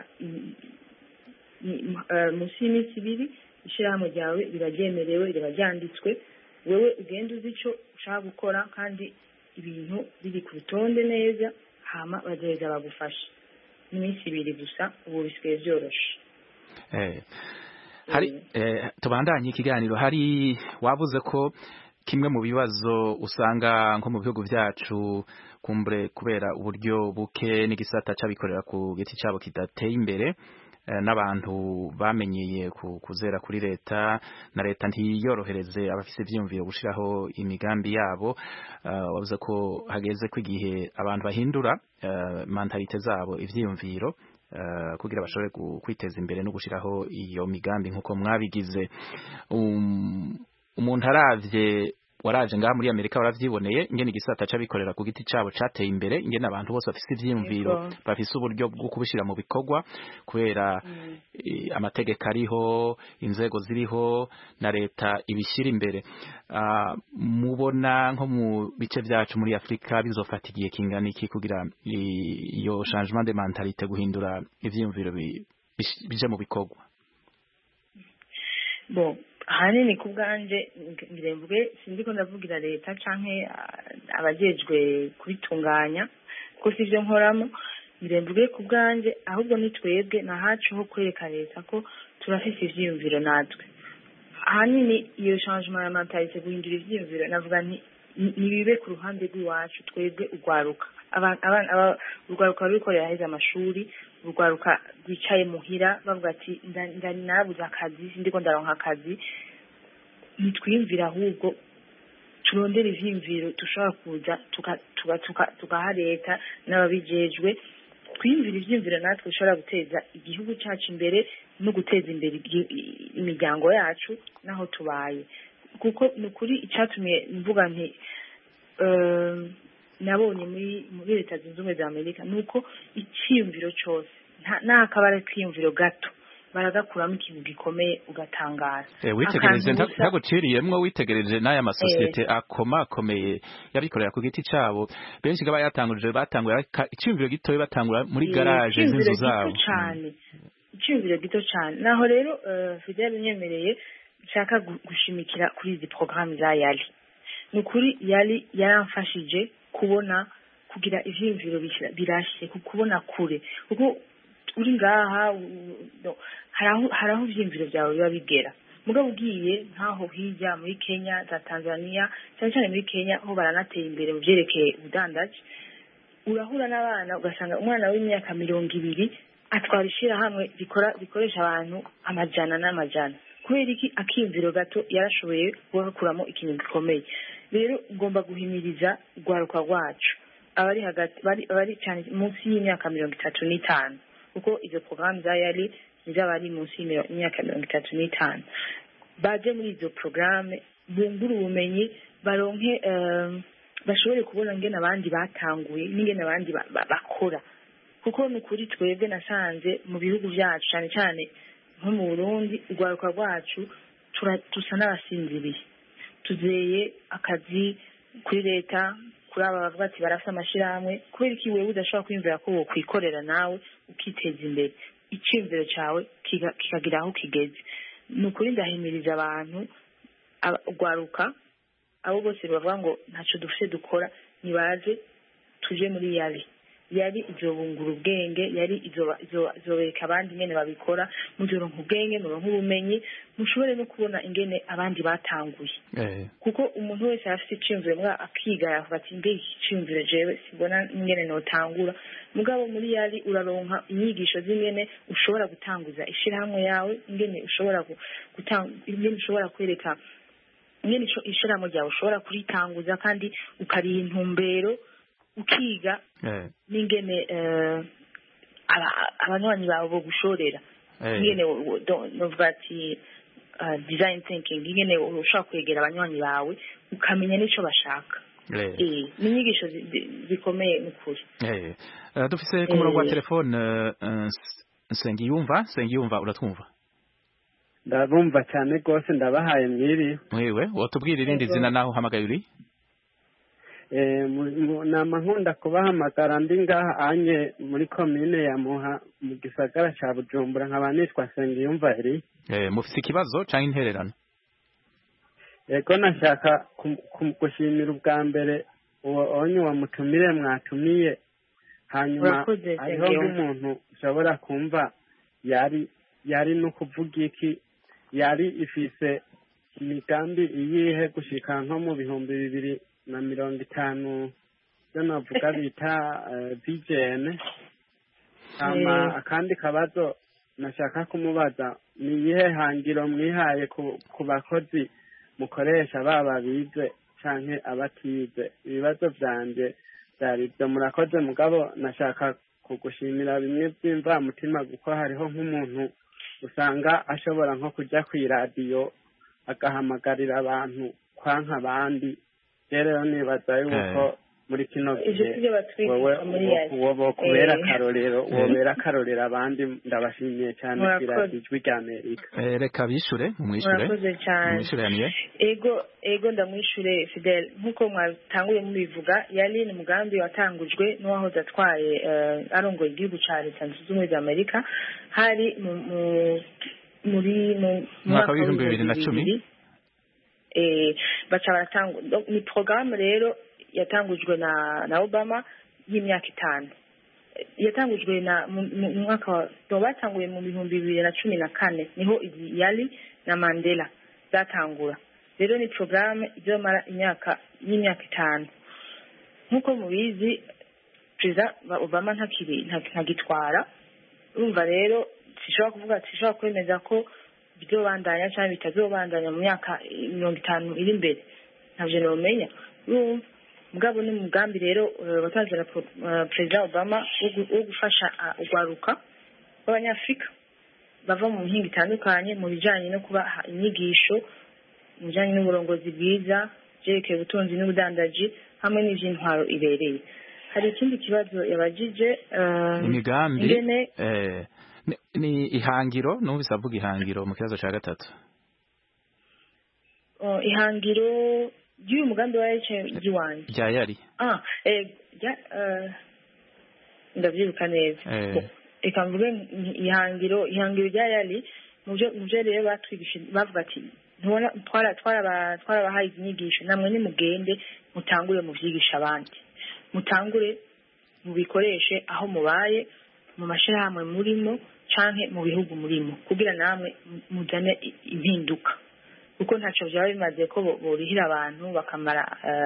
musi y'imisi ibiri ishirahamwe ryawe biraryemerewe rirabyanditswe wewe ugenda uzi ico ushaka gukora kandi ibintu biri ku rutonde neza hama bazeza bagufasha n'imisi ibiri gusa ubu bisigaye byoroshe. Eh hari eh tubandanye ikiganiro hari wavuze ko kimwe mu bibazo usanga nko mu bihugu byacu kumbure kubera uburyo buke n'igisata cabikorera ku giti cabo kidateye imbere n'abantu bamenyeye kuzera kuri leta na leta ntiyorohereze abafise ivyumviro gushiraho imigambi yabo. Wavuze ko hageze ko igihe abantu bahindura mentalite zabo ivyumviro kugira bashobore kwiteza imbere no gushiraho iyo migambi nkuko mwabigize. Umuntu aravye waraje ngaha muri Amerika waravyiboneye ingene igisata cabikorera ku giti cabo cateye imbere ingene abantu bose bafise ivyimviro bafise uburyo bwo kubishira mu bikorwa kubera mm. e, amategeko ariho inzego ziriho na leta ibishira imbere. Uh, mubona nko mu bice vyacu muri Afrika bizofata igihe kingana iki kugira iyo changement de mentalité guhindura ivyimviro bije mu bikorwa? Bon ahanini ku bwanje ngiremvuge sinzi ko ndavugira leta canke abajejwe kubitunganya kuko sivyo nkoramo ngiremvuge ku bwanje ahubwo ni twebwe nahacu ho kwereka leta ko turafise ivyiyumviro natwe ahanini iyo changement ya mentalite guhindura ivyiyumviro navuga nti nibibe ku ruhande rw'iwacu twebwe ugwaruka abana urwaruka rurikorera aheza amashuri urwaruka rwicaye muhira bavuga ati ndani nabuze akazi ndiko ndaronka akazi nitwiyumvira ahubwo turondera ivyiyumviro dushobora kuza tugaha leta n'ababijejwe twiyumvira ivyiyumviro natwe dushobora guteza igihugu cacu imbere no guteza imbere imiryango yacu naho tubaye kuko ni ukuri icatumye mvuga nti nabonye muri muri leta zunze ubumwe za amerika nuko icyiyumviro cyose nta kabara k'iyumviro gato baragakuramo ikintu gikomeye ugatangara witegereje ntaguciriyemwo witegereje n'aya masosiyete akomakomeye yabikorera ku giti cyabo benshi gaba yatanguje batanguye icyiyumviro gitoya batangura muri garage z'inzu zabo icyiyumviro gito cyane naho rero Fidel nyemereye nshaka gushimikira kuri izi programme za yali ni ukuri yali yaramfashije kubona kugira ivyiyumviro birashe kubona kure kuko uri ngaha haraho ivyiyumviro byawe biba bigera mugabo ugiye nkaho hirya muri Kenya za Tanzania cyane cyane muri Kenya aho baranateye imbere mu vyerekeye ubudandaji urahura n'abana ugasanga umwana w'imyaka mirongo ibiri atwara ishirahamwe rikora rikoresha abantu amajana n'amajana kubera iki akiyumviro gato yarashoboye gukuramo ikintu gikomeye rero ngomba guhimiriza urwaruka rwacu abari hagati bari cyane munsi y'imyaka mirongo itatu n'itanu kuko izo programme za yali z'abari munsi y'imyaka mirongo itatu n'itanu baje muri izo programme bungura ubumenyi baronke bashobore kubona ngene abandi batanguye n'ingene abandi bakora kuko ni kuri twebwe nasanze mu bihugu byacu cyane cyane nko mu Burundi urwaruka rwacu tusa n'abasinziriye tuzeye akazi kuri leta kuri aba bavuga ati barafite amashirahamwe kubera iki wewe udashobora kwiyumvira ko wokwikorera nawe ukiteza imbere icyumviro cyawe kikagira aho kigeze ni ukuri ndahimiriza abantu urwaruka abo bose bavuga ngo ntacyo dufite dukora nibaze tuje muri yali yari izobungura ubwenge yari izobereka abandi ingene babikora muzoronka ubwenge muronka ubumenyi mushobore no kubona ingene abandi batanguye kuko umuntu wese afite iciyumviro mbwa akiga yavuga ati mbe iki ciyumviro jewe sibona ingene notangura mugabo muri yari uraronka inyigisho z'ingene ushobora gutanguza ishirahamwe yawe ingene ushobora gutanga ingene ushobora kwereka ingene ishirahamwe ryawe ushobora kuritanguza kandi ukariha intumbero ukiga n'ingene abanywanyi bawe bo gushorera ingene novuga ati design thinking ingene ushobora kwegera abanywanyi bawe ukamenya n'ico bashaka ni inyigisho zikomeye n'ukuri dufise ku murongo wa telefone Nsengiyumva Nsengiyumva uratwumva ndabumva cyane rwose ndabahaye mwiri mwiwe wotubwira irindi zina naho uhamagaye uri nama nkunda kubahamagara ndi ngaha anye muri komine ya Muha mu gisagara ca Bujumbura nkaba nitwa Nsengiyumva eri mufise ikibazo canke intererano yego nashaka gushimira ubwa mbere uwo onye wamutumire mwatumiye hanyuma hariho nk'umuntu ushobora kumva yari yari no kuvuga iki yari ifise imigambi iyihe gushika nko mu bihumbi bibiri na mirongo itanu byo navuga bita vision ama akandi kabazo nashaka kumubaza ni iyihe hangiro mwihaye ku bakozi mukoresha baba bize canke abatize ibibazo vyanje byari byo murakoze mugabo nashaka kugushimira bimwe byimva mutima guko hariho nk'umuntu usanga ashobora nko kujya kw'iradiyo agahamagarira abantu kwanka abandi rero nibaza yuko muri kino gihe wowe kubera akarorero wobera akarorero abandi ndabashimiye cyane kw'iradiyo ijwi rya Amerika reka bishure mumwishure mumwishure ego ego ndamwishure Fidel nkuko mwatanguye mubivuga yali ni mugambi watangujwe n'uwahoze atwaye arongoye igihugu ca leta zunze ubumwe za Amerika hari mu muri mu mwaka w'ibihumbi bibiri na cumi eh baca baratanga ni programme rero yatangujwe na na Obama y'imyaka itanu yatangujwe na mu mwaka wa batanguye mu bihumbi bibiri na cumi na kane niho Yali na Mandela zatangura rero ni programme izomara imyaka y'imyaka itanu nkuko mubizi President Obama ntakiri ntagitwara urumva rero sishobora kuvuga sishobora kwemeza ko bizobandanya cyangwa bitazobandanya mu myaka mirongo itanu iri imbere ntabyo nomenya urumva mugabo ni umugambi rero batazira President Obama wo gufasha ugwaruka b'abanyafrika bava mu nkingi itandukanye mu bijanye no kubaha inyigisho mu bijanye n'uburongozi bwiza jerekeye ubutunzi n'ubudandaji hamwe n'ivy'intwaro ibereye hari ikindi kibazo yabajije imigambi eh ni ihangiro numvise avuga ihangiro mu kibazo cya gatatu oh ihangiro y'uyu mugambi wa H G one ya yari ah eh ya ndavyibuka neza eka mvuge ihangiro ihangiro rya yari muje muje rero batwigisha bavuga ati ntubona twara twara twara bahaye inyigisho namwe ni mugende mutangure mu vyigisha abandi mutangure mubikoreshe aho mubaye mu mashirahamwe murimo canke mu bihugu murimo kugira namwe muzane impinduka kuko ntaco byaba bimaze ko borihira abantu bakamara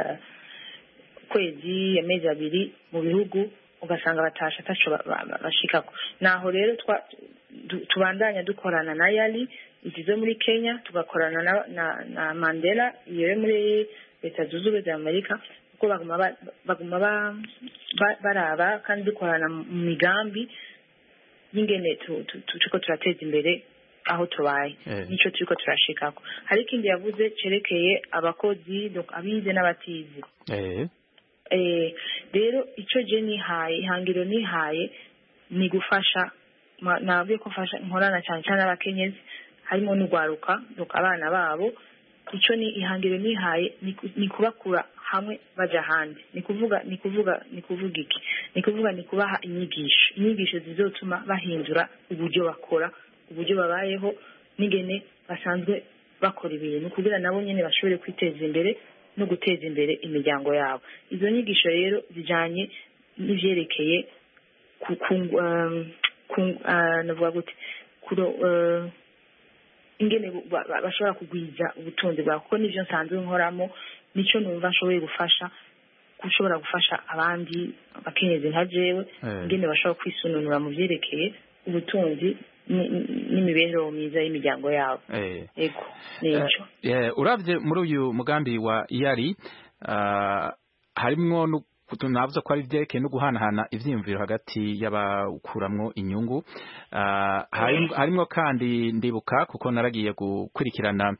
kwezi amezi abiri mu bihugu ugasanga batasha taco bashikako naho rero tubandanya dukorana na Yali izizo muri Kenya tugakorana na, na, na Mandela iyo muri Leta Zunze Ubumwe za Amerika kuko baguma baguma baraba kandi dukorana mu migambi y'ingene tuko turateza imbere aho tubaye nico turiko turashikako hari ikindi yavuze cerekeye abakozi donc abize n'abatizi eh eh rero ico je nihaye ihangiro nihaye ni gufasha nabwiye ko fasha nkorana cyane cyane abakenyezi harimo n'ugwaruka donc abana babo ico ni ihangiro nihaye ni kubakura hamwe baja handi ni kuvuga ni kuvuga ni kuvuga iki ni kuvuga ni kubaha inyigisho inyigisho zizotuma bahindura uburyo bakora uburyo babayeho n'ingene basanzwe bakora ibintu kugira nabo nyene bashobore kwiteza imbere no guteza imbere imiryango yabo izo nyigisho rero zijanye n'ivyerekeye ku ku navuga gute kuro ingene bashobora kugwiza ubutunzi bwabo kuko nivyo nsanzwe nkoramo nico numva nshoboye gufasha gushobora gufasha abandi bakenyezi nka jewe ingene bashobora kwisununura mu vyerekeye ubutunzi n'imibereho myiza y'imiryango yabo ego nico uravye muri uyu mugambi wa Yari harimwo tunavuze ko ari vyerekeye no guhanahana ivyimviro hagati y'abawukuramwo inyungu harimwo kandi ndibuka kuko naragiye gukurikirana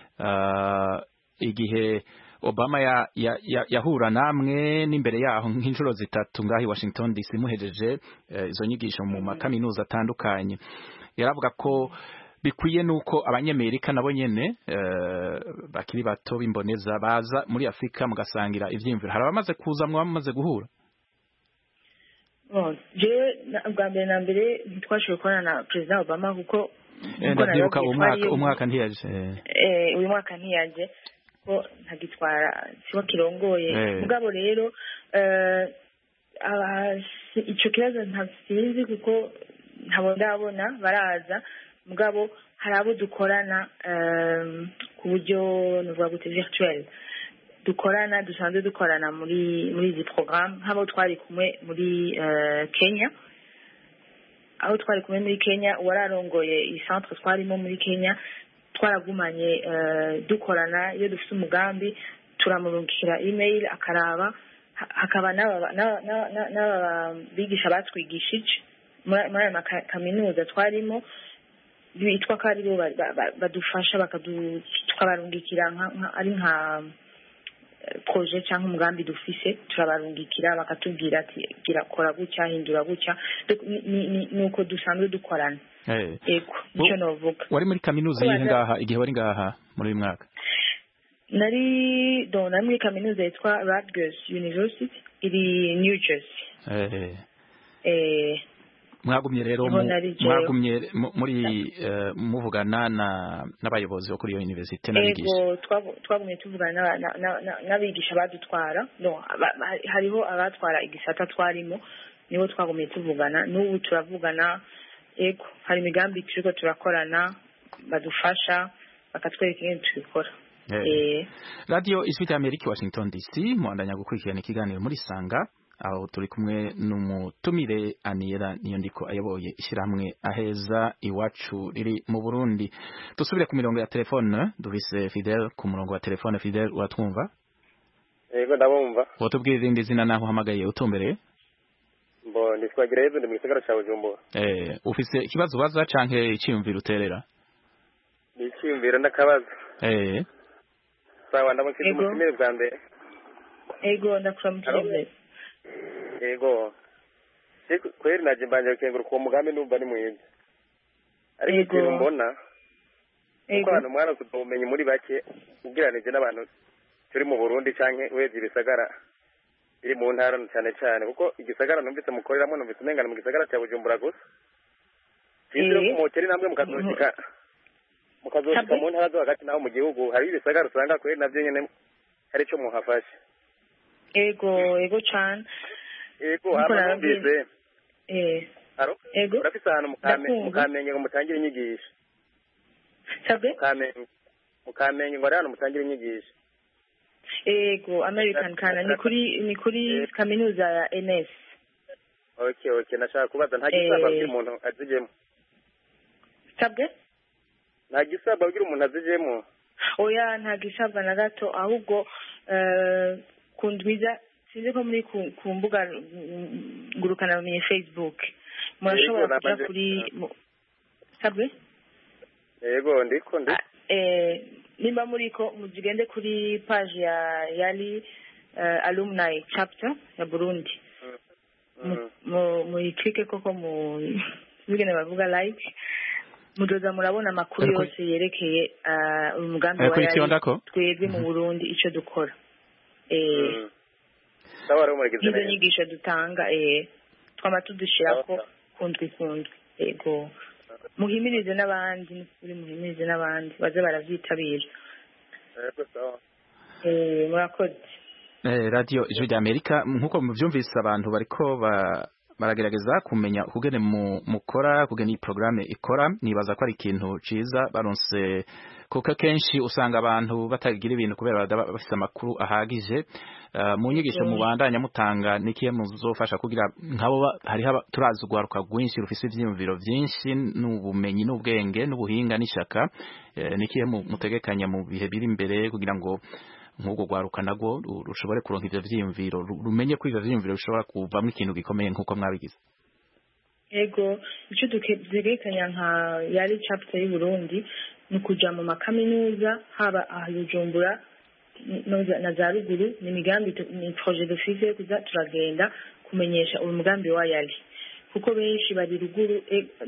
igihe Obama ya yahura namwe n'imbere yaho nk'inshuro zitatu ngahi Washington D C muhejeje izo nyigisho mu makaminuza atandukanye yaravuga ko bikwiye nuko abanyamerika nabo nyene bakiri bato bimboneza baza muri Afrika mugasangira ivyimviro hari abamaze kuza mwa bamaze guhura oh je bwa mbere na mbere ntitwashoboye kubona na President Obama kuko ndabyuka umwaka umwaka ntiyaje eh uyu mwaka ntiyaje ko ntagitwara siwa kirongoye mugabo rero eh ico kibazo ntasinzi kuko ntabo ndabona baraza mugabo hari abo dukorana ku buryo nuvuga gute virtuel dukorana dusanzwe dukorana muri muri izi programme habo twari kumwe muri Kenya aho twari kumwe muri Kenya wararongoye i centre twarimo muri Kenya twaragumanye dukorana iyo dufite umugambi turamurungikira email akaraba hakaba n'aba bigisha batwigishije muri aya kaminuza twarimo bitwa ko aribo badufasha tukabarungikira ari nka projet cyangwa umugambi dufise turabarungikira bakatubwira ati gira kora gutya hindura gutya nuko dusanzwe dukorana yego nicyo novuga wari muri kaminuza yihe ngaha igihe wari ngaha muri uyu mwaka nari do nari muri kaminuza yitwa Rutgers University iri New Jersey eh eh mwagumye rero mwagumye muri muvugana n'abayobozi bo kuri iyo universite n'abigisha. Ego twagumye tuvugana n'abigisha badutwara no hariho abatwara igisata twarimo nibo twagumye tuvugana n'ubu turavugana. Ego hari imigambi turiko turakorana badufasha bakatwereka ingene tubikora. Eh Radio Ijwi ry'Amerika Washington D C muandanya gukurikirana ikiganiro muri Sanga aho turi kumwe n'umutumire Aniela Niyondiko ayoboye ishiramwe aheza iwacu riri mu Burundi. Dusubire ku mirongo ya telefone duvise Fidel ku murongo wa telefone. Fidel uratwumva? Yego ndabumva. Wotubwira irindi zina naho hamagaye utumbereye? Mbo nditwa Greve ndi mu gisagara ca Bujumbura. Eh ufise ikibazo baza canke iciyumviro uterera? Ni iciyumviro ndakabaza. Eh sawa ndamukije umutumire bwa mbere. Ego ndakuramukije. Ego kweri naje mbanje gukengura uwo mugambi numva ni mwiza ariko ikintu mbona uko abantu mwana kubumenyi muri bake ugiranije n'abantu turi mu Burundi canke wezi bisagara iri mu ntara cyane cyane kuko igisagara numvise mukoreramo numvise umengana mu gisagara cya Bujumbura gusa sindiro ku moteri namwe mukazoshika mukazoshika mu ntara zo hagati naho mu gihugu hari ibisagara usanga kweri navyo nyene hari cyo muhafashe. Ego ego cyane. Ego abambize eh aro ego urafise ahantu mukame mukamenye ngo mutangire inyigisho sabe mukamenye mukamenye ngo rano mutangire inyigisho. Ego American Kana ni kuri ni kuri kaminuza ya N S. Okay okay nashaka kubaza nta gisaba bwira umuntu azijemo. Sabe nta gisaba bwira umuntu azijemo. Oya nta gisaba na gato ahubwo eh kundwiza sinzi ko muri ku mbuga ngurukana mu Facebook murashobora kuja kuri sabe Yego ndiko ndi eh nimba muri ko mugende kuri page ya yali uh, alumni chapter ya Burundi mu mu ikike koko mu bigene bavuga like mudoza murabona makuru yose yerekeye uh, umugambi wa yali twebwe mu Burundi ico dukora eh sawa rero muragize neza nyigisho dutanga eh twama tudushirako kundwi kundwi ego muhimirize n'abandi uri muhimirize n'abandi baze baravyitabira. Ego sawa eh murakoze. Eh Radio Ijwi ry'Amerika nkuko muvyumvise abantu bariko ba baragerageza kumenya kugene mu mukora kugene iyi programme ikora nibaza ko ari ikintu ciza baronse kuko kenshi usanga abantu batagira ibintu kubera bafite amakuru ahagije uh, mu nyigisho mu bandanya mutanga nikiye muzofasha kugira nkabo hari turazi ugwaruka gwinshi rufise ivyimviro vyinshi n'ubumenyi n'ubwenge n'ubuhinga n'ishaka uh, nikiye mutegekanya mu bihe biri imbere kugira ngo nk'ubwo gwaruka nagwo rushobore kuronka ivyo vyimviro rumenye ko ivyo vyimviro bishobora kuvamwe ikintu gikomeye nkuko mwabigize. Ego ico dutegekanya nka yari chapter y'u Burundi ni kuja mu makaminuza haba ahajumbura na za ruguru ni migambi ni projet de fise kuza turagenda kumenyesha uyu mugambi wa yali kuko benshi bari ruguru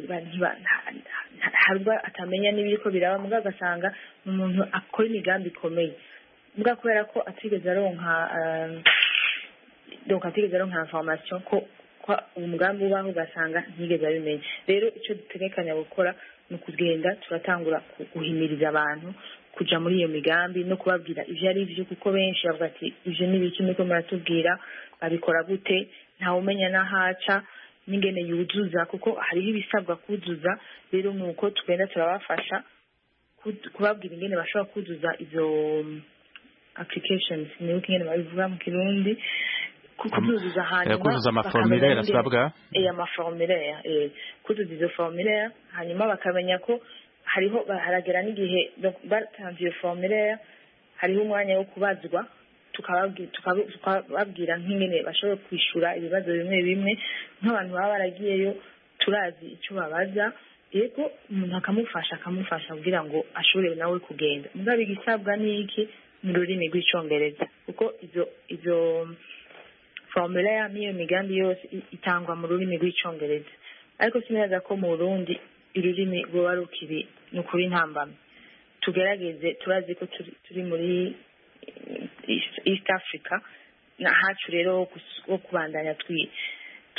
harwa atamenya n'ibiko biraba muga gasanga umuntu akora imigambi ikomeye muga kubera ko atigeze aronka donc atigeze aronka information ko umugambi ubaho ugasanga ntigeze abimenye. Rero ico dutegekanya gukora ni kugenda turatangura guhimiriza abantu kuja muri iyo migambi no kubabwira ivyo ari byo kuko benshi bavuga ati ivyo ni biki niko muratubwira babikora gute nta umenya nahaca n'ingene yuzuza kuko hariho ibisabwa kuzuza. Rero nuko tugenda turabafasha kubabwira ingene bashobora kuzuza izo applications ni ukingene babivuga mu Kirundi kuzuza hanyuma kuzuza amaformulaire asabwa eh amaformulaire eh kuzuza izo formulaire hanyuma bakamenya ko hariho haragera n'igihe batanze iyo formulaire hariho umwanya wo kubazwa tukababwira tukababwira nk'ingene bashobora kwishura ibibazo bimwe bimwe nk'abantu baba baragiyeyo turazi icyo babaza yego umuntu akamufasha akamufasha kugira ngo ashobore nawe kugenda mugabe igisabwa n'iki mu rurimi rw'icyongereza kuko izo izo formulaire niyo migambi yose itangwa mu rurimi rw'icyongereza ariko sineza ko mu Burundi irurimi rwo rukibi n'ukuri ntambamye tugerageze turazi ko turi muri East Africa na hacu rero wo kubandanya twi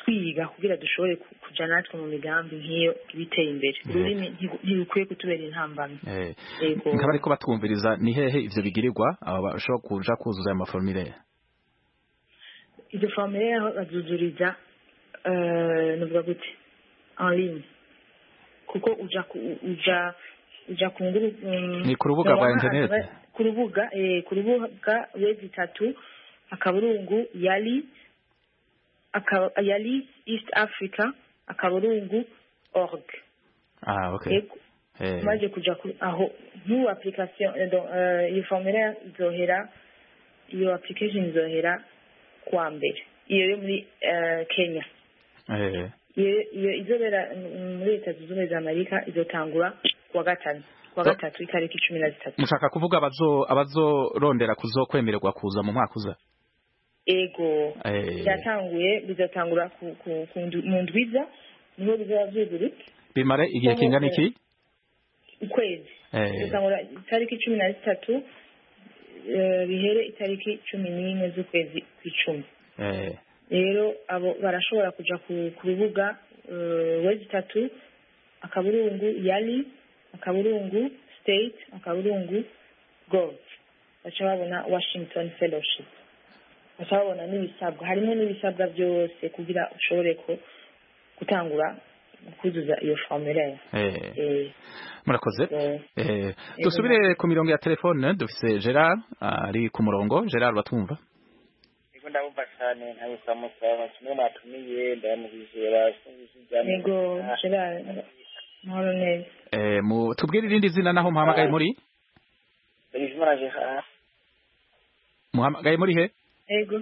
twiga kugira dushobore kuja natwe mu migambi nk'iyo biteye imbere ururimi ntirukwiye kutubera intambamyi nkaba ariko batwumviriza ni hehe ivyo bigirirwa aba bashobora kuja kuzuza ayo maformulaire izo formulaire aho bazuzuriza nuvuga gute en ligne kuko uja uja uja ku nguru ni ku rubuga rwa internet ku rubuga eh ku rubuga wezi itatu akaburungu yali akaba yali East Africa akaburungu org ah okay eh maje kuja aho new application iyo formulaire izohera iyo application izohera kwa mbere iyo yo muri Kenya eh iyo izobera muri Leta Zunze Ubumwe za Amerika izotangura kuwa gatanu kuwa gatatu itariki cumi na zitatu mushaka kuvuga abazo abazorondera kuzokwemererwa kuza mu mwaka uza ego byatanguye bizatangura ku mu ndwiza niho bizaba byuzuritse bimare igihe kingana iki ukwezi bizatangura itariki cumi na zitatu bihere itariki cumi n'imwe z'ukwezi kw'icumi rero abo barashobora kuja ku rubuga wezi itatu akaburungu yali akaburungu state akaburungu gov baca babona Washington Fellowship baca babona n'ibisabwa harimo n'ibisabwa byose kugira ushobore ko gutangura kuzuza iyo formulaire eh murakoze eh dusubire ku mirongo ya telefone dufise Gerard ari ku murongo Gerard batumva iko ndabumva cyane ntawe samusaba kimwe matumiye ndamubizera yego Gerard mahoro neza eh mu tubwire irindi zina naho muhamagaye muri Bizimana Gerard muhamagaye muri he yego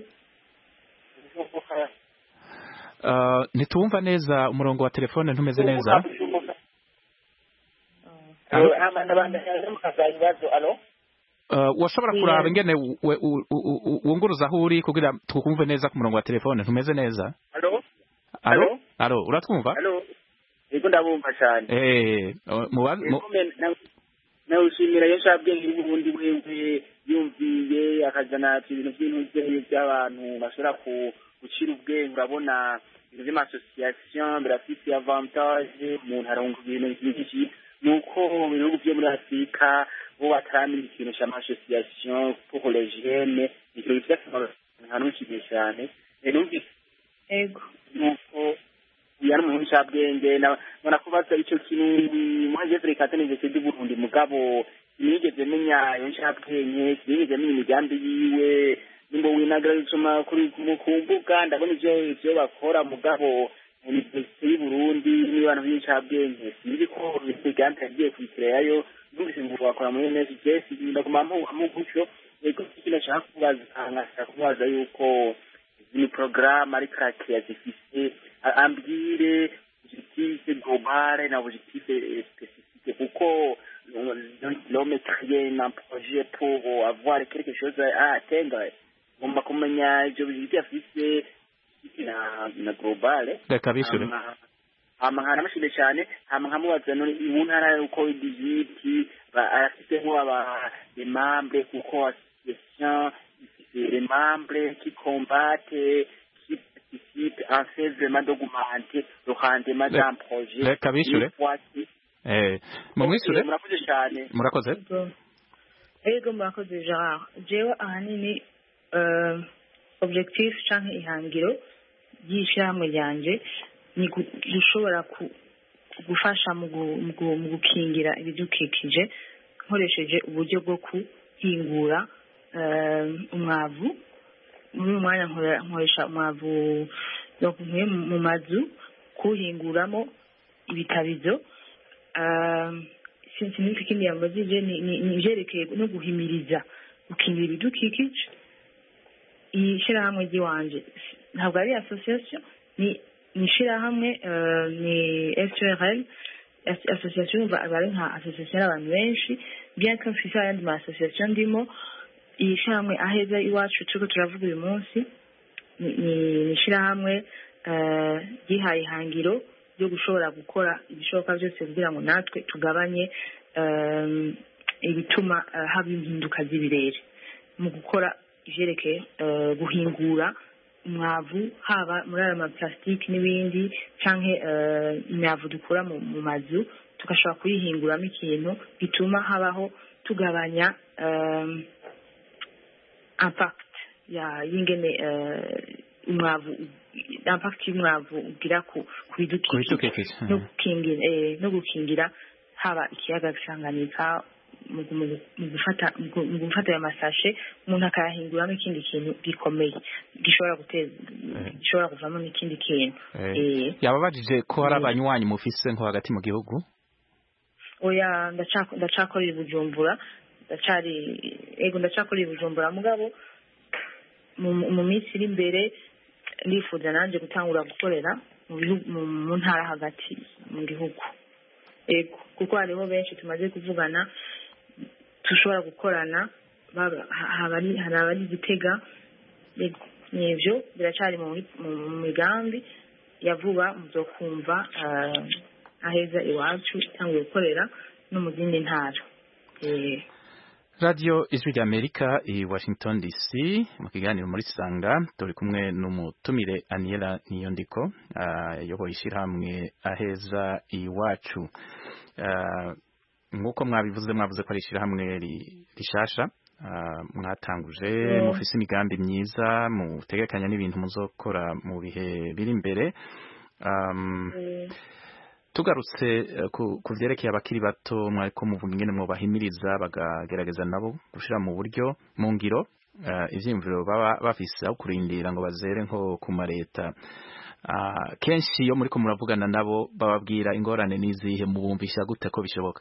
Uh, nitumva neza umurongo wa telefone ntumeze neza alo amanda banda mukazayi bazo alo uh, washobora kuraba ingene wunguruza aho uri kugira tukumve neza ku murongo wa telefone ntumeze neza alo alo alo uratwumva alo yego ndabumva cyane eh mubaze na ushimira yashabwe n'ubundi wewe yumviye akazana ibintu by'intuze by'abantu bashobora ku gucira ubwenge urabona ibintu by'amasosiyasiyo birafite avantage umuntu aronga ibintu byinshi nuko mu bihugu byo muri Afurika bo bataramenya ikintu cy'amasosiyasiyo pour les jeunes ikintu gifite akamaro kanini cyane numvise ego nuko yari mu nshabwenge nabona ko baza icyo kintu mwaje Afrika teneze cyo Burundi mugabo nigeze menya iyo nshabwenge nigeze menya imigambi yiwe nimbo winagaritsoma kuri kumbuga ndabona ivyo ivyo bakora mugabo University y'u Burundi n'abantu b'incabwenge sinzi ko imigambi yagiye kwitirayo ndumvise ngo bakora muri N S J ndaguma mu gucyo yego kino nshaka kubaza nkashaka kubaza yuko ni programme ari craquer zifise ambire objectif global na objectif spécifique kuko l'homme crée un projet pour avoir quelque chose à atteindre ngomba kumenya ibyo bijya afise na na global reka bishure ama hana mashine cyane hama nkamubaza none mu ntara uko digiti afite nko aba membre kuko association les membres qui combattent qui participent en fait vraiment d'augmenter le rendement d'un projet reka bishure eh mu mwishure murakoze cyane murakoze ego murakoze Gerard jewe ahanini Uh, objectif canke ihangiro y'ishyirahamwe ryanje ni gushobora gufasha mu gukingira ibidukikije nkoresheje uburyo bwo kuhingura umwavu muri umwanya nkoresha umwavu mu mazu kuhinguramo ibitabizo sinzi n'iki kindi yambajije ni ivyerekeye no guhimiriza gukingira ibidukikije iyi shirahamwe ry'iwanje ntabwo ari association ni ni shirahamwe ni S R L association bari nka association y'abantu benshi bien que mfise ayandi ma association ndimo iyi shirahamwe aheza iwacu turiko turavuga uyu munsi ni shirahamwe gihaye ihangiro ryo gushobora gukora ibishoboka byose kugira ngo natwe tugabanye ibituma haba impinduka z'ibirere mu gukora ivyerekeye guhingura umwavu haba muri aya maplastike n'ibindi canke imyavu dukura mu mazu tugashobora kuyihinguramo ikintu gituma habaho tugabanya impact ya y'ingene umwavu impact y'umwavu ugira ku bidukikije no gukingira no gukingira haba ikiyaga Tanganyika mu gufata mu gufata ya masashe umuntu akayahinguramo ikindi kintu gikomeye gishobora guteza gishobora kuvamo n'ikindi kintu eh yababajije ko hari abanywanyi mufise nko hagati mu gihugu oya ndacakorera Bujumbura ndacari ego ndacakorera Bujumbura mugabo mu minsi iri imbere ndifuza nanje gutangura gukorera mu ntara hagati mu gihugu ego kuko hariho benshi tumaze kuvugana tushobora gukorana hari abari Gitega n'ivyo biracari mu migambi ya vuba muzokumva aheza iwacu cyangwa gukorera no mu zindi ntara. Radio Ijwi ry'Amerika i Washington D C mu kiganiro muri Sanga turi kumwe n'umutumire Aniela Niyondiko yoboye ishirahamwe aheza iwacu. Nkuko mwabivuze mwavuze ko ari ishirahamwe rishasha mwatanguje mufise imigambi myiza mutegekanya n'ibintu muzokora mu bihe biri imbere. Tugarutse ku vyerekeye abakiri bato mwariko muvuga ingene mwobahimiriza bagagerageza nabo gushira mu buryo mu ngiro ivyimviro baba bafise aho kurindira ngo bazere nko ku mareta. Kenshi iyo muriko muravugana nabo bababwira ingorane n'izihe mubumvisha gute ko bishoboka?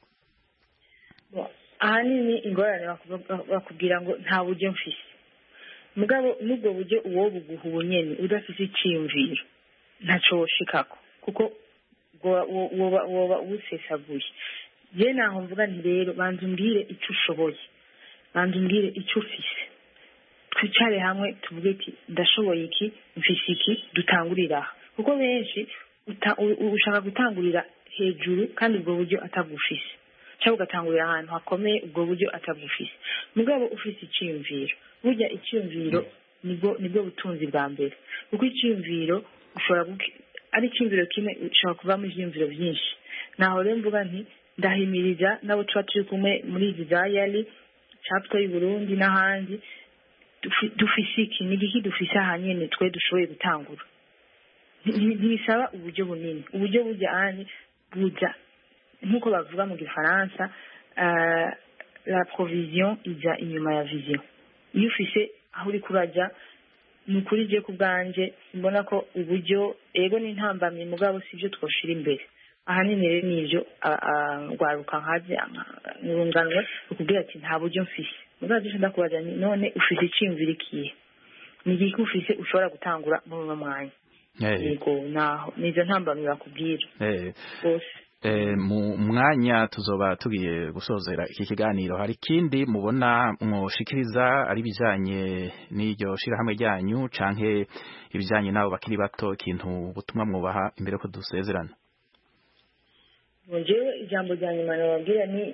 Ahanini ingorane bakubwira ngo nta buryo mfise mugabo nubwo buryo uwo buguha ubunyene udafise iciyumviro ntaco woshikako kuko woba woba usesaguye je naho mvuga nti rero banza umbwire ico ushoboye banza umbwire ico ufise twicare hamwe tuvuge ati ndashoboye iki mfise iki dutangurira kuko benshi ushaka gutangurira hejuru kandi ubwo buryo atagufise cyangwa ugatangurira ahantu hakomeye ubwo buryo atagufise mugabo ufise iciyumviro burya iciyumviro nibwo nibwo butunzi bwa mbere kuko iciyumviro ushobora ari iciyumviro kimwe ushobora kuvamo ivyiyumviro byinshi naho rero mvuga nti ndahimiriza nabo tuba turi kumwe muri izi za yali chapter y'u Burundi n'ahandi dufise iki n'igiki dufise ahanyene twe dushoboye gutangura ntibisaba uburyo bunini uburyo burya ahandi buja nkuko bavuga mu gifaransa la provision ija inyuma ya vision iyo ufise aho uri kuraja nukuri je ku bwanje mbona ko uburyo ego n'intambamye mugabo sivyo twoshira imbere ahanini rero nivyo ngwaruka nkaje ngurunganwe ukubwira ati nta buryo mfise mugabo je ndakubaza none ufise iciyumviro ikihe nigiki ufise ushobora gutangura mu mwanya yego naho nizo ntambamye bakubwira bose Eh, mu mwanya tuzoba tugiye gusozera iki kiganiro hari kindi mubona mwoshikiriza ari bijanye n'iryo shirahamwe ryanyu canke ibijanye nabo bakiri bato ikintu butumwa mwubaha imbere ko dusezerana? Jewe ijambo rya nyuma nababwira ni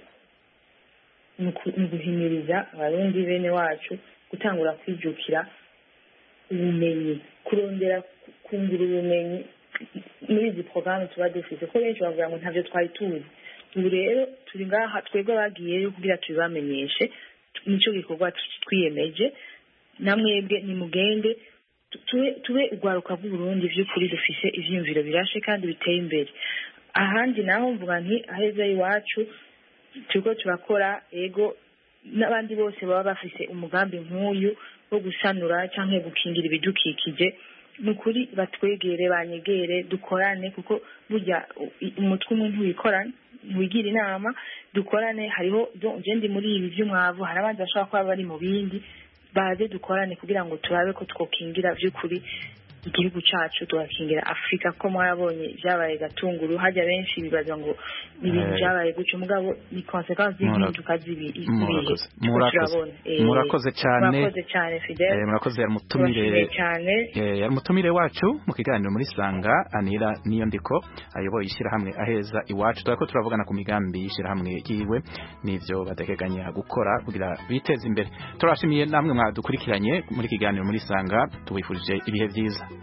guhimiriza abarundi bene wacu gutangura kwijukira ubumenyi kurondera kungura ubumenyi muri izi porogaramu tuba dufite ko benshi bavuga ngo ntavyo twari tuzi ubu rero turi ngaha twebwe bagiyeyo kugira tubibamenyeshe nico gikorwa twiyemeje namwebwe nimugende tube urwaruka rw'uburundi vy'ukuri dufise ivyiyumviro birashe kandi biteye imbere ahandi naho mvuga nti aheza iwacu turiko turakora ego n'abandi bose baba bafise umugambi nk'uyu wo gusanura canke gukingira ibidukikije nukuri batwegere banyegere dukorane kuko burya umutwe umuntu wikorana wigira inama dukorane hariho je ndi muri ibi vy'umwavu hari abandi bashaka kuba bari mu bindi baze dukorane kugira ngo turabe ko twokingira vy'ukuri igihugu cacu tugakingira Afrika ko mwabonye byabaye gatunguru hajya benshi bibaza ngo ibintu byabaye gucyo mugabo ni consequence z'impinduka zibiri murakoze cyane murakoze cyane Fidel murakoze yari mutumire cyane yari mutumire wacu mu kiganiro muri Sanga Anira niyo ndiko ayoboye ishyirahamwe aheza iwacu turako turavugana ku migambi y'ishyirahamwe yiwe n'ivyo bategekanya gukora kugira biteze imbere turashimiye namwe mwadukurikiranye muri kiganiro muri Sanga tubifurije ibihe byiza